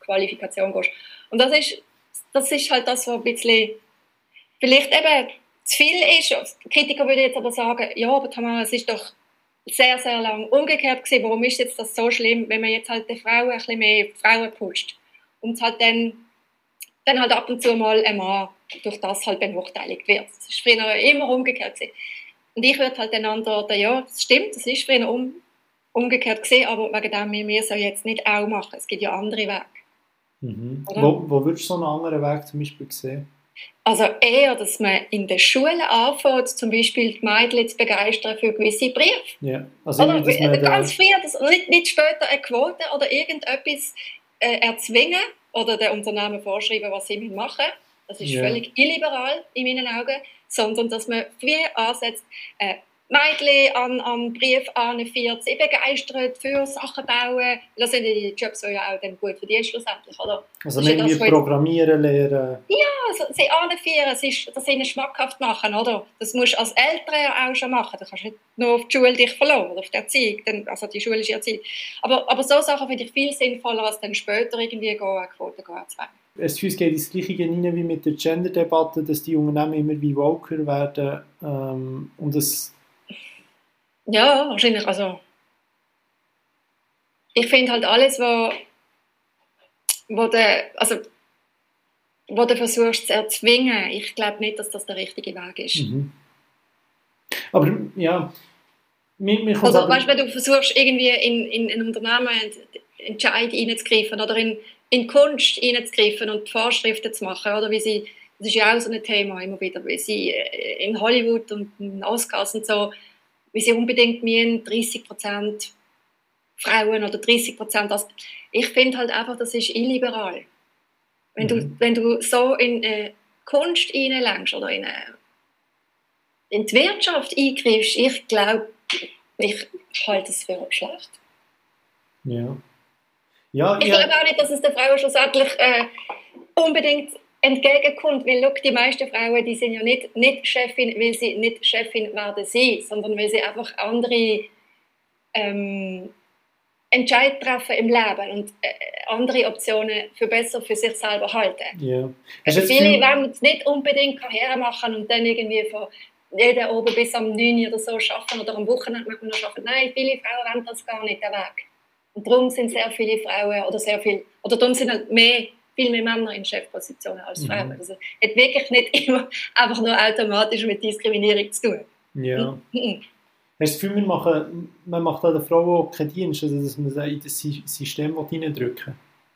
B: Qualifikation gehst. Und das ist halt das, was ein bisschen vielleicht eben zu viel ist. Die Kritiker würden jetzt aber sagen, ja, aber Tamara, es ist doch sehr, sehr lang umgekehrt gewesen. Warum ist jetzt das so schlimm, wenn man jetzt halt den Frauen ein bisschen mehr Frauen pusht und halt dann halt ab und zu mal ein Mann durch das halt benachteiligt wird. Das ist früher immer umgekehrt gewesen. Und ich würde halt dann antworten, ja, das stimmt, das ist früher umgekehrt gewesen, aber wegen dem wir es ja jetzt nicht auch machen. Es gibt ja andere Wege.
A: Mhm. Wo würdest du so einen anderen Weg zum Beispiel sehen?
B: Also eher, dass man in den Schulen anfängt, zum Beispiel die Mädchen zu begeistern für gewisse Briefe.
A: Ja. Also
B: oder ganz früh, nicht später eine Quote oder irgendetwas erzwingen oder den Unternehmen vorschreiben, was sie machen. Das ist völlig illiberal in meinen Augen, sondern dass man früh ansetzt, Mädchen an Brief anführt, sie begeistert für Sachen bauen. Das sind die Jobs, die ja auch dann gut verdienen schlussendlich, oder?
A: Also irgendwie Programmieren lernen.
B: Ja, also sie anführen, das ihnen schmackhaft machen, oder? Das musst du als Eltern ja auch schon machen. Du kannst nicht nur auf die Schule dich verlassen oder auf die Erziehung, also die schulische Erziehung. Aber so Sachen finde ich viel sinnvoller, als dann später irgendwie eine Quote anzuwenden.
A: Es geht ins Gleiche rein wie mit der Gender-Debatte, dass die Unternehmen immer wie woker werden und das.
B: Ja, wahrscheinlich. Also, ich finde halt alles, wo du versuchst zu erzwingen, ich glaube nicht, dass das der richtige Weg ist.
A: Mhm. Aber ja, mir
B: also, weißt du, wenn du versuchst, irgendwie in ein Unternehmen Entscheid reinzugreifen oder in Kunst reinzugreifen und Vorschriften zu machen, oder das ist ja auch so ein Thema immer wieder, wie sie in Hollywood und in Oscars und so, wie sie unbedingt 30% Frauen oder 30%. Ich finde halt einfach, das ist illiberal. Wenn du so in Kunst reinlängst oder in die Wirtschaft eingreifst, ich glaube, ich halte es für schlecht.
A: Ja.
B: Ich glaube auch nicht, dass es den Frauen schlussendlich unbedingt entgegenkommt, weil die meisten Frauen, die sind ja nicht Chefin, weil sie nicht Chefin werden sie, sondern weil sie einfach andere Entscheidungen treffen im Leben und andere Optionen für besser für sich selber halten.
A: Yeah.
B: Also viele wollen es nicht unbedingt Karriere machen und dann irgendwie von jeden oben bis am 9 oder so arbeiten oder am Wochenende noch arbeiten. Nein, viele Frauen wollen das gar nicht, den Weg. Und darum sind sehr viele Frauen oder darum sind halt viel mehr Männer in Chefpositionen als Frauen. Also es hat wirklich nicht immer einfach nur automatisch mit Diskriminierung zu tun.
A: Ja. Hast du das Gefühl, man macht an der Frau auch keinen Dienst, also dass man in das System reindrücken will?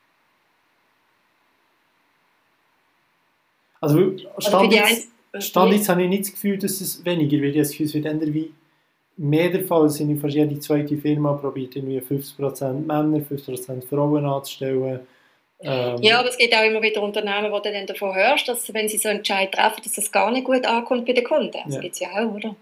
A: Also Stand jetzt habe ich nicht das Gefühl, dass es weniger wird. Ich habe das Gefühl, es wird eher wie mehr der Fall. Es sind fast jede zweite Firma probiert, irgendwie 50% Männer, 50% Frauen anzustellen.
B: Ja, aber es gibt auch immer wieder Unternehmen, wo du dann davon hörst, dass wenn sie so einen Entscheid treffen, dass das gar nicht gut ankommt bei den Kunden. Das gibt es ja auch, oder?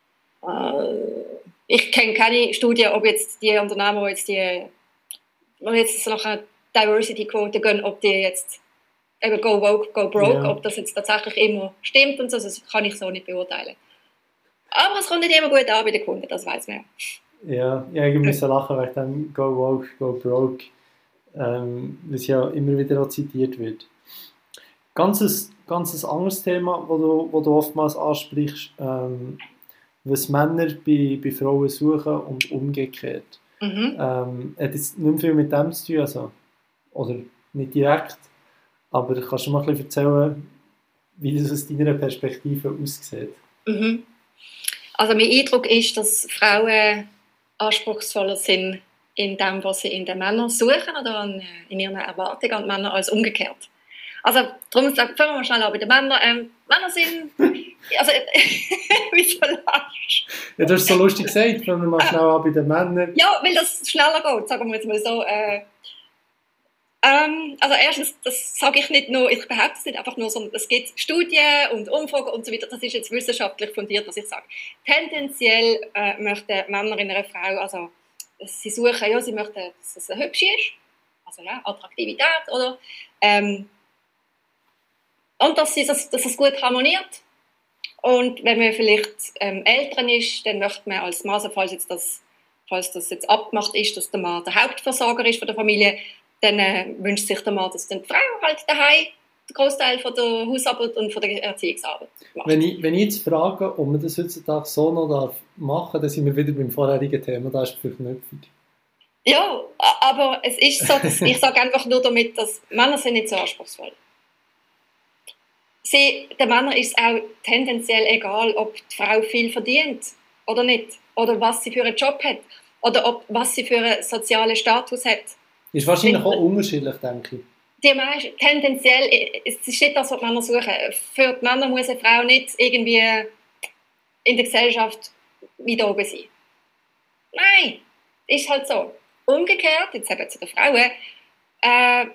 B: Ich kenne keine Studie, ob jetzt die Unternehmen, die jetzt nach einer Diversity-Quote gehen, ob die jetzt eben go woke, go broke, ob das jetzt tatsächlich immer stimmt und so, das kann ich so nicht beurteilen. Aber es kommt nicht immer gut an bei den Kunden, das weiß man
A: ja. Ja, ich musste lachen, weil dann go woke, go broke, was ja immer wieder auch zitiert wird. Ganzes anderes Thema, wo du oftmals ansprichst, was Männer bei Frauen suchen und umgekehrt. Hat jetzt nicht viel mit dem zu tun, also, oder nicht direkt, aber kannst du mal ein bisschen erzählen, wie das aus deiner Perspektive aussieht?
B: Also mein Eindruck ist, dass Frauen anspruchsvoller sind in dem, was sie in den Männern suchen oder in ihren Erwartungen an Männer als umgekehrt. Also darum fangen wir mal schnell an bei den Männern. Männer sind... Also, wieso lachst du?
A: Ja, du hast so lustig gesagt, fangen wir mal schnell an bei den Männern.
B: Ja, weil das schneller geht, sagen wir jetzt mal so. Also erstens, das sage ich nicht nur, ich behaupte es nicht einfach nur, sondern es gibt Studien und Umfragen und so weiter, das ist jetzt wissenschaftlich fundiert, was ich sage. Tendenziell möchten Männer in einer Frau, also sie möchten, dass es hübsch ist, also ja, Attraktivität, oder? Und dass es gut harmoniert. Und wenn man vielleicht Eltern ist, dann möchte man als Mann, falls das jetzt abgemacht ist, dass der Mann der Hauptversorger ist von der Familie, dann wünscht sich der Mann, dass dann die Frau halt daheim den Großteil von der Hausarbeit und von der Erziehungsarbeit macht.
A: Wenn ich jetzt frage, ob man das heutzutage so noch machen darf, dann sind wir wieder beim vorherigen Thema, da ist die Verknüpfung.
B: Ja, aber es ist so, dass ich sage einfach nur damit, dass Männer sind nicht so anspruchsvoll. Den Männern ist es auch tendenziell egal, ob die Frau viel verdient oder nicht, oder was sie für einen Job hat, oder was sie für einen sozialen Status hat.
A: Ist wahrscheinlich auch unterschiedlich, denke ich.
B: Die meisten, tendenziell, es ist nicht das, was die Männer suchen. Für die Männer muss eine Frau nicht irgendwie in der Gesellschaft wieder oben sein. Nein, ist halt so. Umgekehrt, jetzt eben zu den Frauen,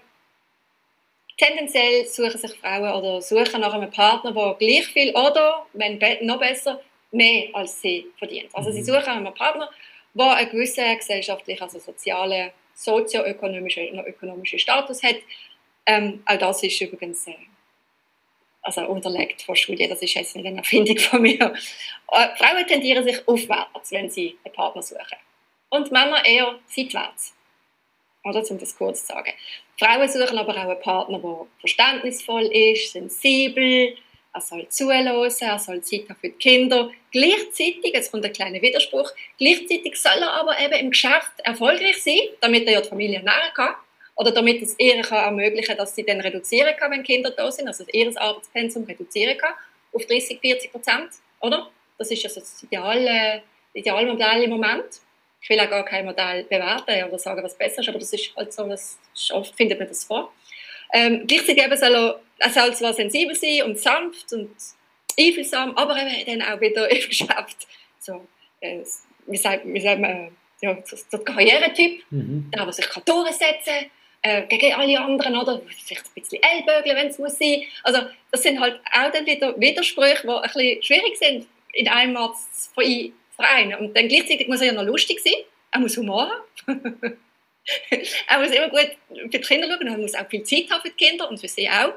B: tendenziell suchen sich Frauen oder suchen nach einem Partner, der gleich viel oder, wenn noch besser, mehr als sie verdient. Also sie suchen einen Partner, der einen gewissen gesellschaftlichen, also sozialen, sozioökonomischen Status hat. Auch das ist übrigens also unterlegt von Studien, das ist jetzt nicht eine Erfindung von mir. Frauen tendieren sich aufwärts, wenn sie einen Partner suchen. Und Männer eher seitwärts. Oder, um das kurz zu sagen. Frauen suchen aber auch einen Partner, der verständnisvoll ist, sensibel, er soll zuhören, er soll Zeit haben für die Kinder. Gleichzeitig, jetzt kommt ein kleiner Widerspruch, gleichzeitig soll er aber eben im Geschäft erfolgreich sein, damit er ja die Familie ernähren kann. Oder damit es ihr ermöglichen kann, dass sie dann reduzieren kann, wenn Kinder da sind, also ihr Arbeitspensum reduzieren kann auf 30-40%, oder? Das ist ja so das Idealmodell im Moment. Ich will auch gar kein Modell bewerten oder sagen, was besser ist, aber das ist halt so, oft findet man das vor. Gleichzeitig eben soll er zwar sensibel sein und sanft und einfühlsam, aber eben dann auch wieder im Geschäft. So, wie sagt man, ja, der Karrieretyp, der sich durchsetzen kann, gegen alle anderen, oder vielleicht ein bisschen ellbögeln, wenn es muss sein. Also das sind halt auch dann wieder Widersprüche, die ein bisschen schwierig sind, in einem Art zu vereinen. Und dann gleichzeitig muss er ja noch lustig sein, er muss Humor haben. Er muss immer gut für die Kinder schauen, er muss auch viel Zeit haben für die Kinder und für sie auch.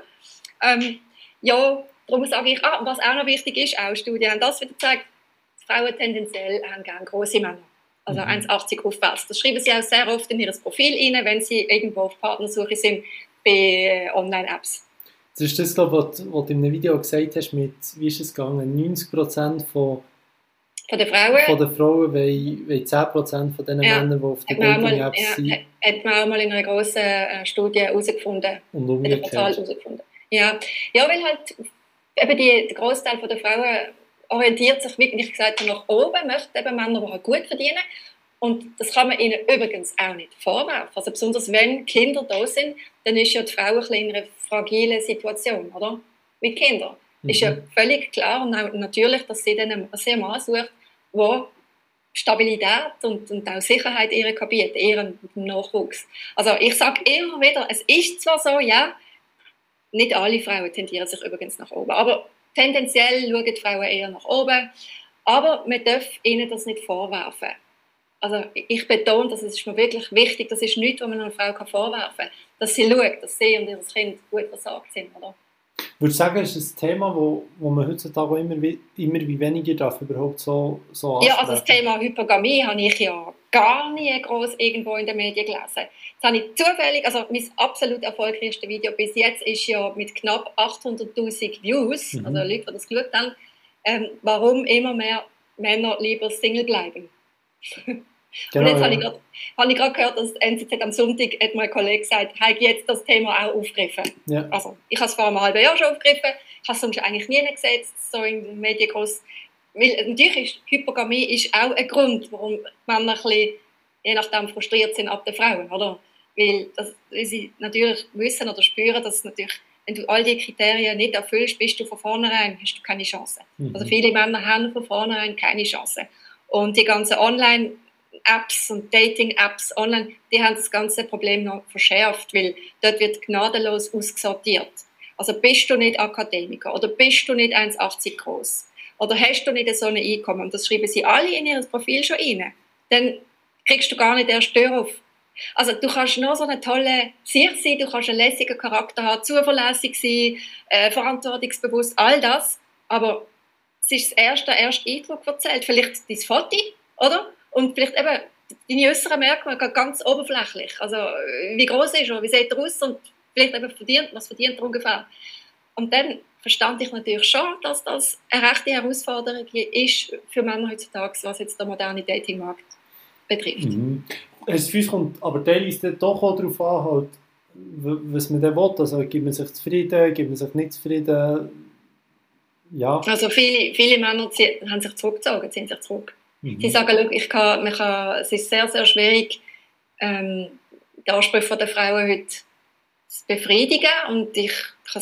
B: Ja, darum sage ich, was auch noch wichtig ist, auch Studien haben das wieder gezeigt, Frauen tendenziell haben gerne grosse Männer. Also 1,80 aufwärts. Das schreiben sie auch sehr oft in ihr Profil rein, wenn sie irgendwo auf Partnersuche sind bei Online-Apps.
A: Das ist das, was du in einem Video gesagt hast, mit, wie ist es gegangen, 90% von den Frauen wollen 10% von den Männern, die auf den Dating-Apps sind.
B: Hat man auch mal in einer grossen Studie herausgefunden.
A: Und umgekehrt.
B: Ja, weil halt eben der Großteil der Frauen orientiert sich, wie ich gesagt habe, nach oben, möchte eben Männer, die halt gut verdienen. Und das kann man ihnen übrigens auch nicht vorwerfen. Also besonders wenn Kinder da sind, dann ist ja die Frau ein bisschen in einer fragilen Situation, oder? Mit Kindern. Ist ja völlig klar und auch natürlich, dass sie dann einen Mann sucht, der Stabilität und auch Sicherheit ihren kann bieten, ihren Nachwuchs. Also ich sage immer wieder, es ist zwar so, ja, nicht alle Frauen tendieren sich übrigens nach oben, aber tendenziell schauen die Frauen eher nach oben, aber man darf ihnen das nicht vorwerfen. Also ich betone, das ist mir wirklich wichtig, das ist nichts, was man einer Frau vorwerfen kann, dass sie schaut, dass sie und ihr Kind gut versorgt sind, oder?
A: Würdest du sagen, ist ein Thema, wo man heutzutage immer wie weniger darf überhaupt so ansprechen?
B: Ja, also das Thema Hypergamie habe ich ja gar nie groß irgendwo in den Medien gelesen. Das habe ich zufällig, also mein absolut erfolgreichstes Video bis jetzt ist ja mit knapp 800'000 Views, also Leute, die das geschaut haben, warum immer mehr Männer lieber Single bleiben. Genau, und jetzt habe ich gerade gehört, dass NZZ am Sonntag hat mein Kollege gesagt, habe ich jetzt das Thema auch aufgegriffen. Ja. Also ich habe es vor einem halben Jahr schon aufgegriffen, ich habe es sonst eigentlich nie gesetzt, so in den Medien groß. Weil natürlich ist Hypergamie ist auch ein Grund, warum Männer ein bisschen, je nachdem frustriert sind ab den Frauen, oder? Weil sie natürlich wissen oder spüren, dass natürlich, wenn du all diese Kriterien nicht erfüllst, bist du von vornherein, hast du keine Chance. Also viele Männer haben von vornherein keine Chance. Und die ganzen Online-Apps und Dating-Apps online, die haben das ganze Problem noch verschärft, weil dort wird gnadenlos ausgesortiert. Also bist du nicht Akademiker oder bist du nicht 1,80 groß oder hast du nicht so ein Einkommen, und das schreiben sie alle in ihr Profil schon rein, dann kriegst du gar nicht erst Tür auf. Also du kannst nur so eine tolle Sicht sein, du kannst einen lässigen Charakter haben, zuverlässig sein, verantwortungsbewusst, all das, aber es ist der erste Eindruck, der zählt. Vielleicht dein Foto, oder? Und vielleicht eben deine äußeren Merkmale ganz oberflächlich. Also, wie groß ist er, wie sieht er aus und vielleicht eben was verdient er ungefähr. Und dann verstand ich natürlich schon, dass das eine rechte Herausforderung ist für Männer heutzutage, was jetzt der moderne Datingmarkt betrifft.
A: Mhm. Es kommt aber teilweise doch auch darauf an, halt, was man dann will. Also gibt man sich zufrieden, gibt man sich nicht zufrieden. Ja.
B: Also viele Männer haben sich zurückgezogen, ziehen sich zurück. Sie sagen, es ist sehr, sehr schwierig, die Ansprüche der Frauen heute zu befriedigen. Und ich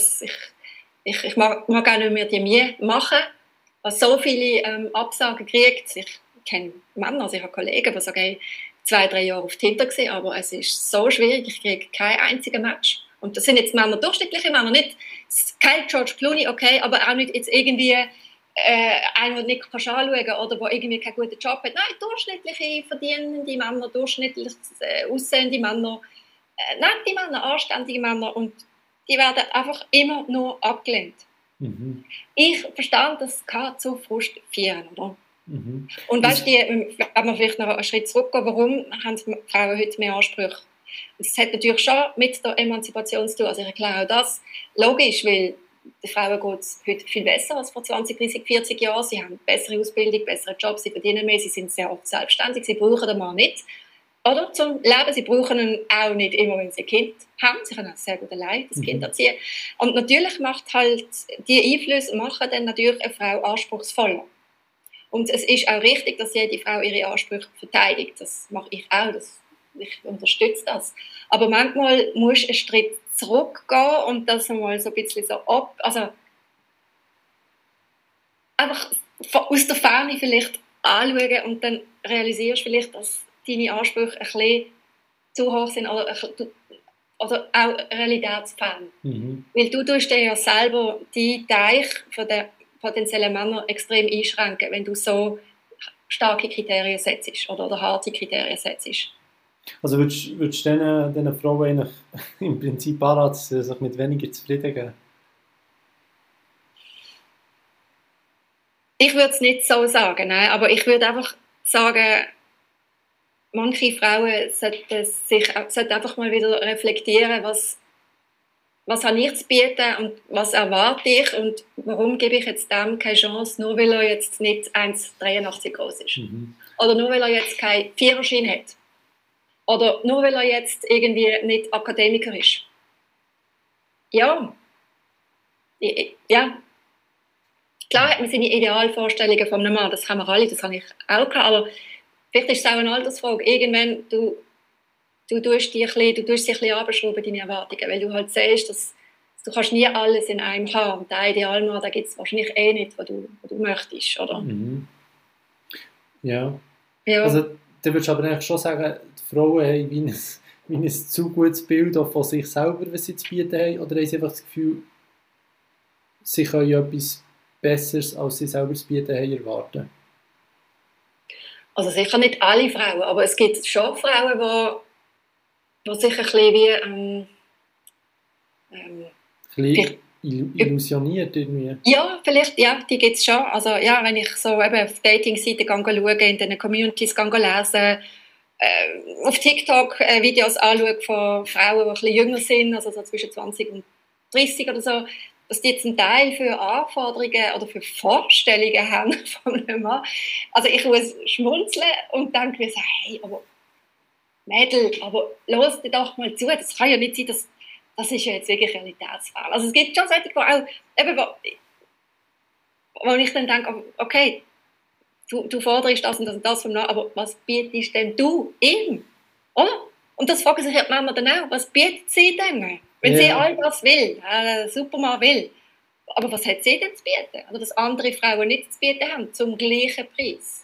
B: mag auch nicht mehr die Mühe machen, was so viele Absagen kriegt. Ich kenne Männer, also ich habe Kollegen, die sagen, 2-3 Jahre auf Tinder gewesen, aber es ist so schwierig, ich kriege kein einziges Match. Und das sind jetzt Männer, durchschnittliche Männer, nicht kein George Clooney, okay, aber auch nicht jetzt irgendwie einen, der nicht anschauen kann oder der irgendwie keinen guten Job hat. Nein, durchschnittliche verdienende Männer, durchschnittlich aussehende Männer, nette Männer, anständige Männer und die werden einfach immer nur abgelehnt. Mhm. Ich verstand, das kann zu Frust führen, oder? Mhm. Und weißt du, wenn wir vielleicht noch einen Schritt zurückgehen, warum haben Frauen heute mehr Ansprüche? Das hat natürlich schon mit der Emanzipation zu tun. Also ich erkläre auch das logisch, weil den Frauen geht es heute viel besser als vor 20, 30, 40 Jahren. Sie haben bessere Ausbildung, bessere Jobs, sie verdienen mehr, sie sind sehr oft selbstständig, sie brauchen den Mann nicht. Oder zum Leben, sie brauchen ihn auch nicht immer, wenn sie ein Kind haben. Sie können auch sehr gut allein das Kind erziehen. Und natürlich macht halt die Einflüsse machen dann natürlich eine Frau anspruchsvoller. Und es ist auch richtig, dass jede Frau ihre Ansprüche verteidigt. Das mache ich auch, ich unterstütze das. Aber manchmal muss ein Schritt zurückgehen und das mal so ein bisschen so also einfach aus der Ferne vielleicht anschauen und dann realisierst du vielleicht, dass deine Ansprüche ein bisschen zu hoch sind oder auch realitätsfern. Mhm. Weil du tust dir ja selber die Teich von den potenziellen Männern extrem einschränken, wenn du so starke Kriterien setzt oder harte Kriterien setzt.
A: Also würdest du diesen Frauen eigentlich im Prinzip anraten, sich mit weniger zufrieden geben?
B: Ich würde es nicht so sagen, nein, aber ich würde einfach sagen, manche Frauen sollten einfach mal wieder reflektieren, was habe ich zu bieten und was erwarte ich und warum gebe ich jetzt dem keine Chance, nur weil er jetzt nicht 1,83 groß ist. Mhm. Oder nur weil er jetzt keinen Führerschein hat. Oder nur weil er jetzt irgendwie nicht Akademiker ist. Ja. Ja. Klar hat man seine Idealvorstellungen von einem Mann, das haben wir alle, das habe ich auch gehabt, aber vielleicht ist es auch eine Altersfrage. Irgendwann, du tust sie ein bisschen abschrauben, deine Erwartungen, weil du halt siehst, dass du kannst nie alles in einem haben. Und der Idealmann, den gibt es wahrscheinlich nicht, was du möchtest, oder?
A: Mhm. Ja. Also, du würdest aber eigentlich schon sagen, die Frauen haben wie ein zu gutes Bild auch von sich selber, was sie zu bieten haben, oder haben sie einfach das Gefühl, sie können etwas Besseres, als sie selber zu bieten haben, erwarten?
B: Also sicher nicht alle Frauen, aber es gibt schon Frauen, die sich ein bisschen wie
A: illusioniert irgendwie.
B: Ja, vielleicht, ja, die gibt es schon. Also ja, wenn ich so eben auf Dating-Seiten schaue, in den Communities lesen, auf TikTok Videos anschaue von Frauen, die ein bisschen jünger sind, also so zwischen 20 und 30 oder so, dass die zum Teil für Anforderungen oder für Vorstellungen haben von einem Mann. Also ich muss schmunzeln und denke mir so, hey, aber Mädel, aber los dir doch mal zu, das kann ja nicht sein, das ist ja jetzt wirklich Realitätsfall. Also es gibt schon solche, wo auch, eben, wo ich dann denke, okay, du forderst das und das vom Mann, aber was bietest denn du ihm? Oder? Und das fragen sich die Männer dann auch, was bietet sie denn? Wenn sie all das will, Superman will, aber was hat sie denn zu bieten? Oder was andere Frauen nicht zu bieten haben, zum gleichen Preis?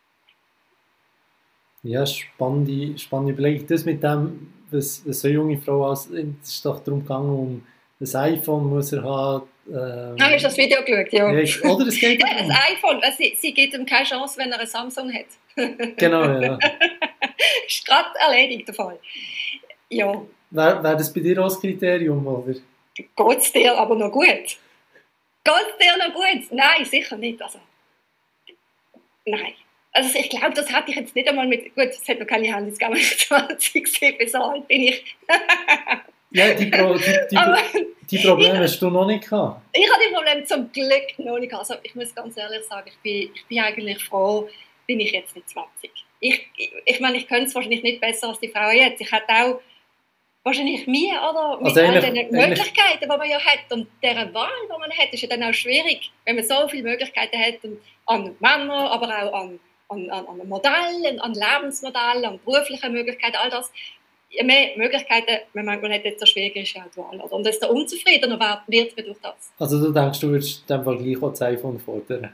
A: Ja, spannende Überlegung. Das mit dem, was so eine junge Frau es ist doch darum gegangen, um das iPhone muss er haben.
B: Hast du das Video geschaut? Ja.
A: Oder es geht
B: ja, das iPhone, sie gibt ihm keine Chance, wenn er ein Samsung hat.
A: Genau, ja.
B: Ist gerade erledigt, der Fall. Ja.
A: Wäre das bei dir auch das Kriterium, oder?
B: Geht's dir aber noch gut? Geht's dir noch gut? Nein, sicher nicht. Also, nein. Also ich glaube, das hatte ich jetzt nicht einmal mit, gut, es hat noch keine Handys gegeben, als ich 20 war, so alt bin ich.
A: Ja, die Probleme hast du noch nicht gehabt.
B: Ich habe die Probleme zum Glück noch nicht gehabt. Also ich muss ganz ehrlich sagen, ich bin eigentlich froh, bin ich jetzt nicht 20. Ich meine, ich könnte es wahrscheinlich nicht besser als die Frau jetzt. Ich hätte auch wahrscheinlich mir, oder? Mit
A: Also
B: all den Möglichkeiten, die man ja hat. Und dieser Wahl, die man hat, ist ja dann auch schwierig, wenn man so viele Möglichkeiten hat. Und an Männer, aber auch an Modellen, an Lebensmodellen, an beruflichen Möglichkeiten, all das. Je mehr Möglichkeiten man hat, desto schwieriger ist ja die Wahl. Und desto unzufriedener wird man durch das.
A: Also du denkst, du würdest in dem Fall gleich auch das iPhone fordern?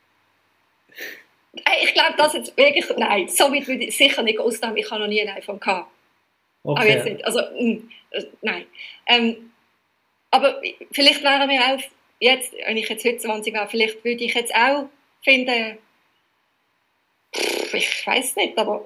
B: Ich glaube, das jetzt wirklich, nein, so weit würde ich sicher nicht ausnehmen. Ich habe noch nie ein iPhone gehabt.
A: Okay.
B: Aber jetzt nicht, also, nein. Aber vielleicht wären wir auch, jetzt, wenn ich jetzt heute 20 wäre, vielleicht würde ich jetzt auch finden, ich weiß nicht, aber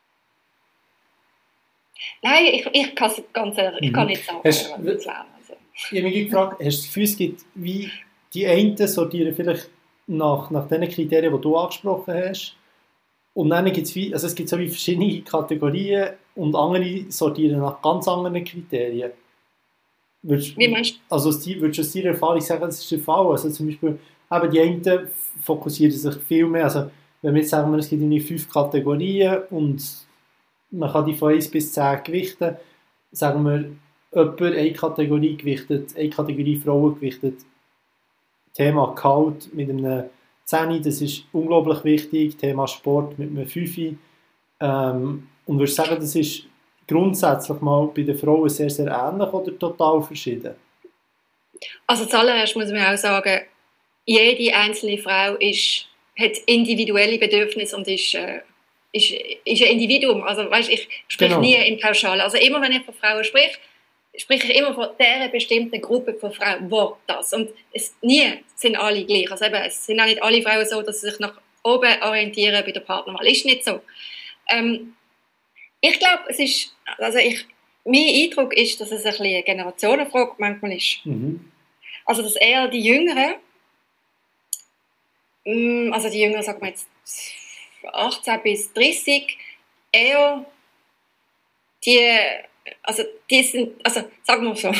B: nein, ich kann es ganz ehrlich, ich kann nicht sagen.
A: Ich habe mich gefragt, hast du das Gefühl, es gibt wie die einen sortieren vielleicht nach den Kriterien, die du angesprochen hast, und dann gibt es also es gibt so wie verschiedene Kategorien und andere sortieren nach ganz anderen Kriterien.
B: Wie meinst du?
A: Also würdest du aus deiner Erfahrung sagen, das ist der Fall? Also zum Beispiel, eben die einen fokussieren sich viel mehr, also wenn wir jetzt sagen, es gibt 5 Kategorien und man kann die von 1 bis 10 gewichten, sagen wir, jemand eine Kategorie gewichtet, eine Kategorie Frauen gewichtet, Thema Kalt mit einem 10, das ist unglaublich wichtig, Thema Sport mit einem 5. Und würdest du sagen, das ist grundsätzlich mal bei den Frauen sehr, sehr ähnlich oder total verschieden?
B: Also zuallererst muss man auch sagen, jede einzelne Frau hat individuelle Bedürfnisse und ist ein Individuum. Also weißt, ich spreche nie in Pauschale. Also immer, wenn ich von Frauen spreche ich immer von dieser bestimmten Gruppe von Frauen, die das. Und nie sind alle gleich. Also eben, es sind auch nicht alle Frauen so, dass sie sich nach oben orientieren bei der Partnerwahl. Ist nicht so. Ich glaube, mein Eindruck ist, dass es ein bisschen eine Generationenfrage manchmal ist.
A: Mhm.
B: Also, dass eher die Jüngeren, sagen wir jetzt 18 bis 30, eher die sind, sagen wir so,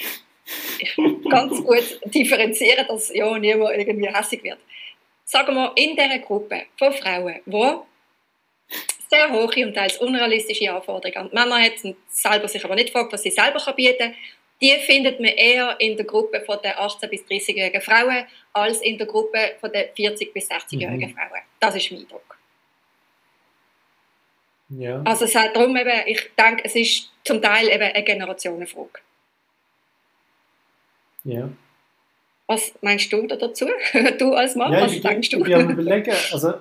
B: ganz gut differenzieren, dass ja niemand irgendwie hässlich wird. Sagen wir, in dieser Gruppe von Frauen, die sehr hohe und teils unrealistische Anforderungen an die Männer hat und selber sich aber nicht fragt, was sie selber bieten kann, die findet man eher in der Gruppe von den 18- bis 30-jährigen Frauen als in der Gruppe von den 40- bis 60-jährigen Frauen. Das ist mein Eindruck.
A: Ja.
B: Also darum eben, ich denke, es ist zum Teil eben eine Generationenfrage.
A: Ja.
B: Was meinst du dazu? Du als Mann,
A: ja,
B: was denkst du?
A: Ich bin am Überlegen, also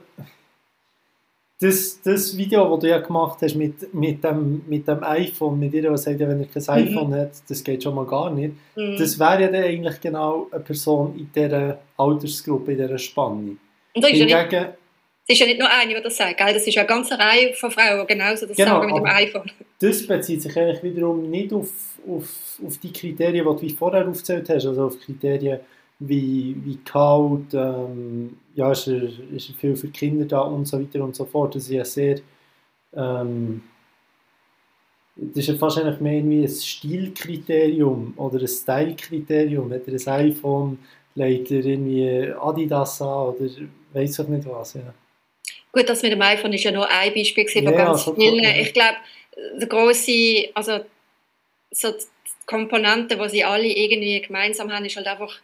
A: das Video, das du ja gemacht hast mit dem iPhone, mit ihr, die sagt, ja, wenn er kein iPhone hat, das geht schon mal gar nicht. Das wäre ja dann eigentlich genau eine Person in dieser Altersgruppe, in dieser Spanne.
B: Und das ist ja nicht nur eine, die das sagt, gell? Das ist ja eine ganze Reihe von Frauen, die genauso das sagen mit dem iPhone.
A: Das bezieht sich eigentlich wiederum nicht auf die Kriterien, die du vorher aufgezählt hast, also auf Kriterien wie kalt, ist er viel für Kinder da und so weiter und so fort. Das ist ja sehr, das ist ja fast eigentlich mehr irgendwie ein Stilkriterium oder ein Style-Kriterium. Hat er ein iPhone, legt er irgendwie Adidas an oder weiss ich nicht was. Ja.
B: Gut, das mit dem iPhone ist ja nur ein Beispiel von ganz vielen. Ja. Ich glaube, der grosse, also so die Komponenten, die sie alle irgendwie gemeinsam haben, ist halt einfach,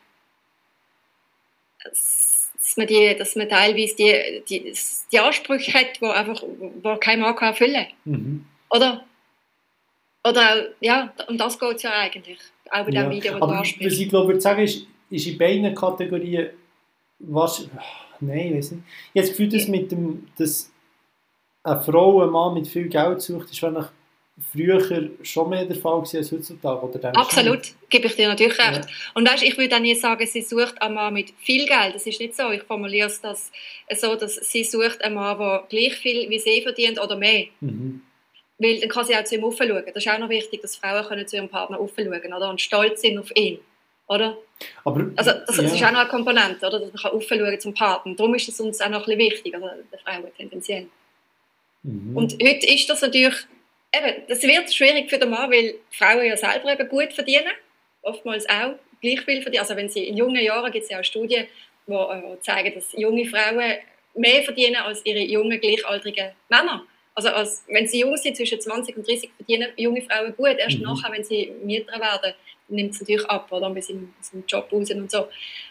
B: dass man teilweise die Ansprüche hat, die kein Mann erfüllen kann. Oder auch, ja, um das geht es ja eigentlich. Auch bei dem Video, das du ansprichst.
A: Was ich glaube, ich würde sagen, ist in beiden Kategorien nein, ich weiß nicht. Ich habe das Gefühl, dass eine Frau einen Mann mit viel Geld sucht, ist wahrscheinlich früher schon mehr der Fall als heutzutage. Oder
B: absolut, gebe ich dir natürlich recht. Ja. Und weißt, ich würde dann nie sagen, sie sucht einen Mann mit viel Geld. Das ist nicht so. Ich formuliere es so, dass sie sucht einen Mann, der gleich viel wie sie verdient oder mehr. Mhm. Weil dann kann sie auch zu ihm aufschauen. Das ist auch noch wichtig, dass Frauen können zu ihrem Partner aufschauen, oder? Und stolz sind auf ihn. oder?
A: Aber,
B: also das ist auch noch eine Komponente, oder? Dass man aufschauen zum Partner. Darum ist es uns auch noch ein bisschen wichtig, also der Frauen tendenziell. Und heute ist das natürlich, eben, das wird schwierig für den Mann, weil Frauen ja selber eben gut verdienen, oftmals auch gleich viel verdienen. Also wenn sie in jungen Jahren, gibt es ja auch Studien, die zeigen, dass junge Frauen mehr verdienen als ihre jungen, gleichaltrigen Männer. Also wenn sie jung sind, zwischen 20 und 30, verdienen junge Frauen gut. Erst nachher, wenn sie Mütter werden, nimmt es natürlich ab, oder? Bis im Job raus und so.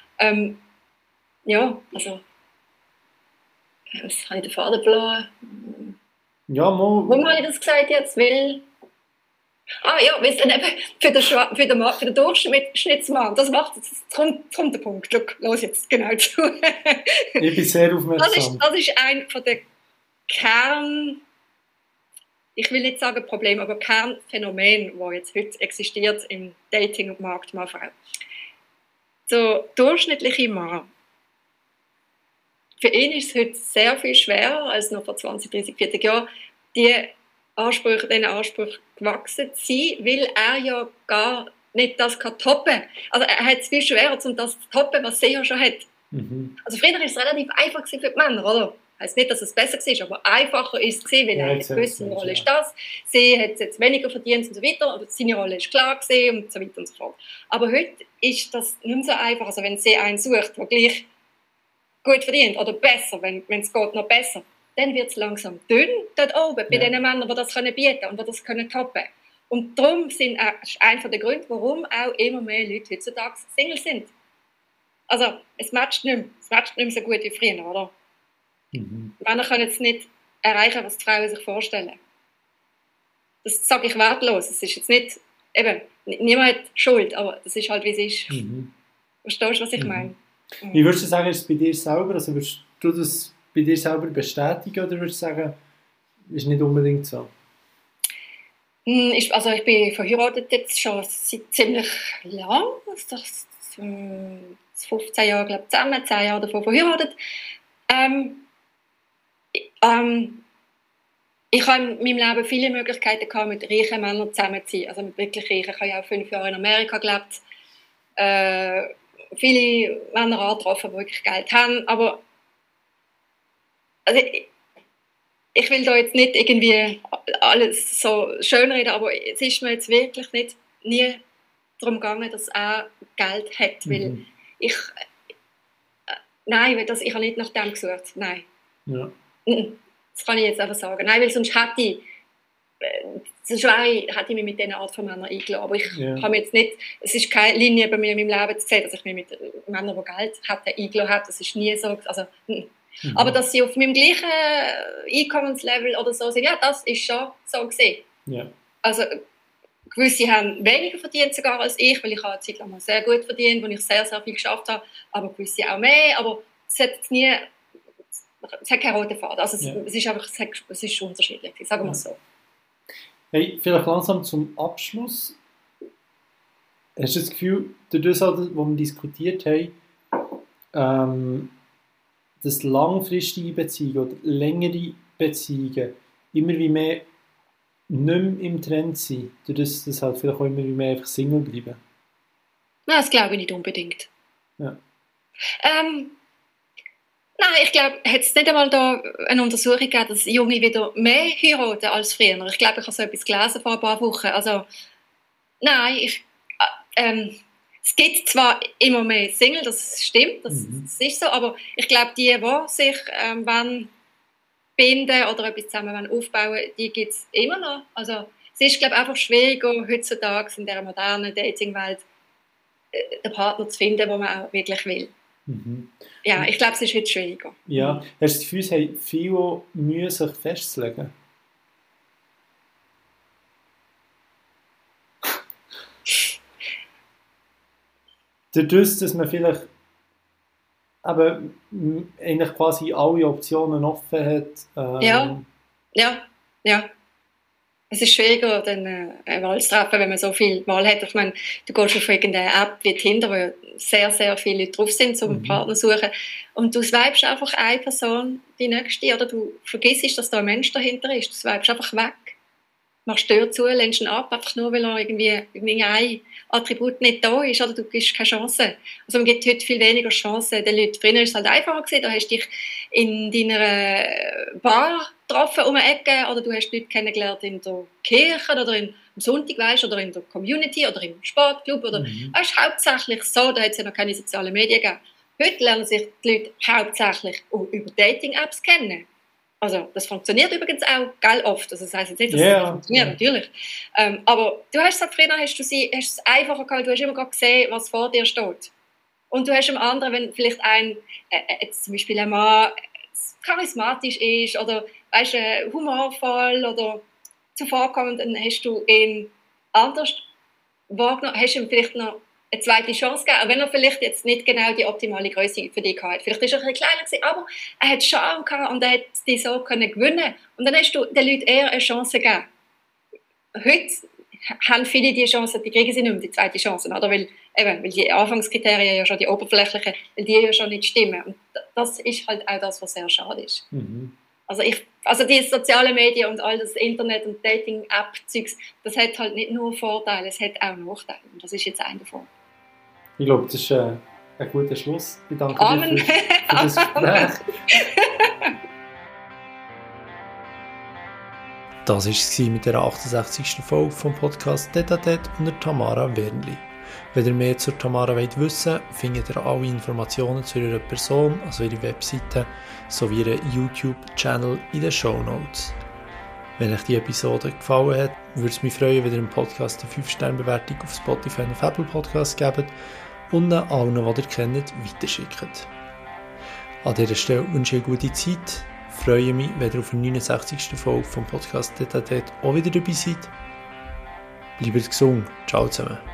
B: Ja, also was habe ich den Faden verloren?
A: Ja, mal.
B: Warum habe ich das gesagt jetzt? Weil weil es dann eben für den Durchschnittsmann, das kommt der Punkt. Schau, los jetzt genau zu.
A: Ich bin sehr aufmerksam.
B: Das ist ein von den Kern, ich will nicht sagen Problem, aber Kernphänomen, das jetzt heute existiert im Dating- und Markt Mann-Frau. Der durchschnittliche Mann, für ihn ist es heute sehr viel schwerer als noch vor 20, 30, 40 Jahren, diesen Ansprüchen gewachsen zu sein, weil er ja gar nicht das toppen kann. Also er hat es viel schwerer, um das zu toppen, was sie ja schon hat. Also früher war es relativ einfach für die Männer, oder? Heisst nicht, dass es besser war, aber einfacher ist es, weil er eine gewisse Rolle ist das. Sie hat jetzt weniger verdient und so weiter, und seine Rolle ist klar gewesen und so weiter und so fort. Aber heute ist das nicht mehr so einfach. Also wenn sie einen sucht, der gleich gut verdient oder besser, wenn es geht, noch besser, dann wird es langsam dünn dort oben bei den Männern, die das bieten können und die das toppen können. Und darum ist einer der Gründe, warum auch immer mehr Leute heutzutage Single sind. Also es matcht nicht mehr so gut wie früher, oder? Männer können jetzt nicht erreichen, was die Frauen sich vorstellen. Das sage ich wertlos. Es ist jetzt nicht, eben, niemand hat Schuld, aber das ist halt, wie es ist. Verstehst du, was ich meine?
A: Wie würdest du sagen, ist es bei dir selber? Also würdest du das bei dir selber bestätigen oder würdest du sagen, ist nicht unbedingt so?
B: Ich bin verheiratet jetzt schon seit ziemlich lang. 15 Jahre, glaube ich, zusammen, 10 Jahre davon verheiratet. Ich habe in meinem Leben viele Möglichkeiten gehabt, mit reichen Männern zusammen zu sein. Also mit wirklich reichen. Ich habe ja auch 5 Jahre in Amerika gelebt. Viele Männer angetroffen, die wirklich Geld haben. Aber also ich will da jetzt nicht irgendwie alles so schönreden, aber es ist mir jetzt wirklich nie darum gegangen, dass er Geld hat. Weil ich habe nicht nach dem gesucht. Nein.
A: Ja.
B: Das kann ich jetzt einfach sagen. Nein, weil sonst hätte ich mich mit dieser Art von Männern eingeladen. Aber ich habe jetzt nicht, es ist keine Linie bei mir in meinem Leben zu sehen, dass ich mich mit Männern, die Geld hatten, eingeladen habe. Das ist nie so. Also, aber dass sie auf meinem gleichen Einkommenslevel oder so sind, ja, das ist schon so gesehen.
A: Ja. Also
B: gewisse haben weniger verdient sogar als ich, weil ich eine Zeit lang sehr gut verdient, wo ich sehr, sehr viel geschafft habe, aber gewisse auch mehr. Aber es hat keinen roten Faden. Also es ist einfach, es ist unterschiedlich, sagen wir es so.
A: Hey, vielleicht langsam zum Abschluss. Hast du das Gefühl, durch das, was wir diskutiert haben, dass langfristige Beziehungen oder längere Beziehungen immer wie mehr nicht mehr im Trend sind, durch das halt vielleicht auch immer wie mehr einfach Single bleiben?
B: Nein, das glaube ich nicht unbedingt.
A: Ja.
B: Nein, ich glaube, hat es nicht einmal da eine Untersuchung gegeben, dass Junge wieder mehr heiraten als früher. Ich glaube, ich habe so etwas gelesen vor ein paar Wochen. Also, nein, es gibt zwar immer mehr Single, das stimmt, das ist so, aber ich glaube, die sich binden oder etwas zusammen aufbauen, die gibt es immer noch. Also, es ist, glaube ich, einfach schwieriger heutzutage in dieser modernen Dating-Welt den Partner zu finden, den man auch wirklich will. Ja, ich glaube, es ist heute schwieriger.
A: Ja, hast du das Gefühl, es haben viele Mühe, sich festzulegen? Dadurch, dass man vielleicht eigentlich quasi alle Optionen offen hat.
B: Ja. Es ist schwieriger, dann eine Wahl zu treffen, wenn man so viel Wahl hat. Ich meine, du gehst auf irgendeine App wie Tinder, wo sehr, sehr viele Leute drauf sind, um einen Partner zu suchen. Und du swipest einfach eine Person, die nächste, oder du vergisst, dass da ein Mensch dahinter ist. Du swipest einfach weg. machst die Tür zu, lehnst ihn ab, einfach nur, weil er irgendwie ein Attribut nicht da ist, oder du gibst keine Chance. Also man gibt heute viel weniger Chancen den Leuten. Früher war es halt einfacher gewesen, da hast du dich in deiner Bar getroffen um eine Ecke, oder du hast Leute kennengelernt in der Kirche oder am Sonntag, weißt, oder in der Community oder im Sportclub, oder weißt, hauptsächlich so, da hat es ja noch keine sozialen Medien gegeben. Heute lernen sich die Leute hauptsächlich über Dating-Apps kennen. Also, das funktioniert übrigens auch, gell, oft. Also, das heisst jetzt nicht, dass es nicht funktioniert, natürlich. Aber du hast gesagt, früher hast du es einfacher gehabt, du hast immer gesehen, was vor dir steht. Und du hast am anderen, wenn vielleicht jetzt zum Beispiel ein Mann charismatisch ist oder, weißt, humorvoll oder zuvorkommend, dann hast du ihn anders wahrgenommen, hast ihm vielleicht noch eine zweite Chance gegeben, auch wenn er vielleicht jetzt nicht genau die optimale Größe für dich hatte. Vielleicht war er ein bisschen kleiner gewesen, aber er hat Charme gehabt und er hat dich so gewinnen. Und dann hast du den Leuten eher eine Chance gegeben. Heute haben viele die Chance, die kriegen sie nicht mehr, die zweite Chance, oder? Weil die Anfangskriterien ja schon, die oberflächlichen, weil die ja schon nicht stimmen. Und das ist halt auch das, was sehr schade ist.
A: Mhm.
B: Also die sozialen Medien und all das Internet- und Dating-App-Zeugs, das hat halt nicht nur Vorteile, es hat auch Nachteile. Und das ist jetzt einer davon.
A: Ich glaube, das ist ein guter Schluss. Ich danke dir für das Gespräch. Das war es mit der 68. Folge vom Podcast «Tête-à-Tête» unter Tamara Wernli. Wenn ihr mehr zur Tamara wissen wollt, findet ihr alle Informationen zu ihrer Person, also ihre Webseite, sowie ihren YouTube-Channel in den Shownotes. Wenn euch die Episode gefallen hat, würde es mich freuen, wenn ihr dem Podcast eine 5-Sterne-Bewertung auf Spotify und auf Apple Podcasts gebt und allen, die ihr kennt, weiterschickt. An dieser Stelle wünsche ich eine gute Zeit. Freue mich, wenn ihr auf der 69. Folge vom Podcast «Tête-à-Tête» auch wieder dabei seid. Bleibt gesund. Ciao zusammen.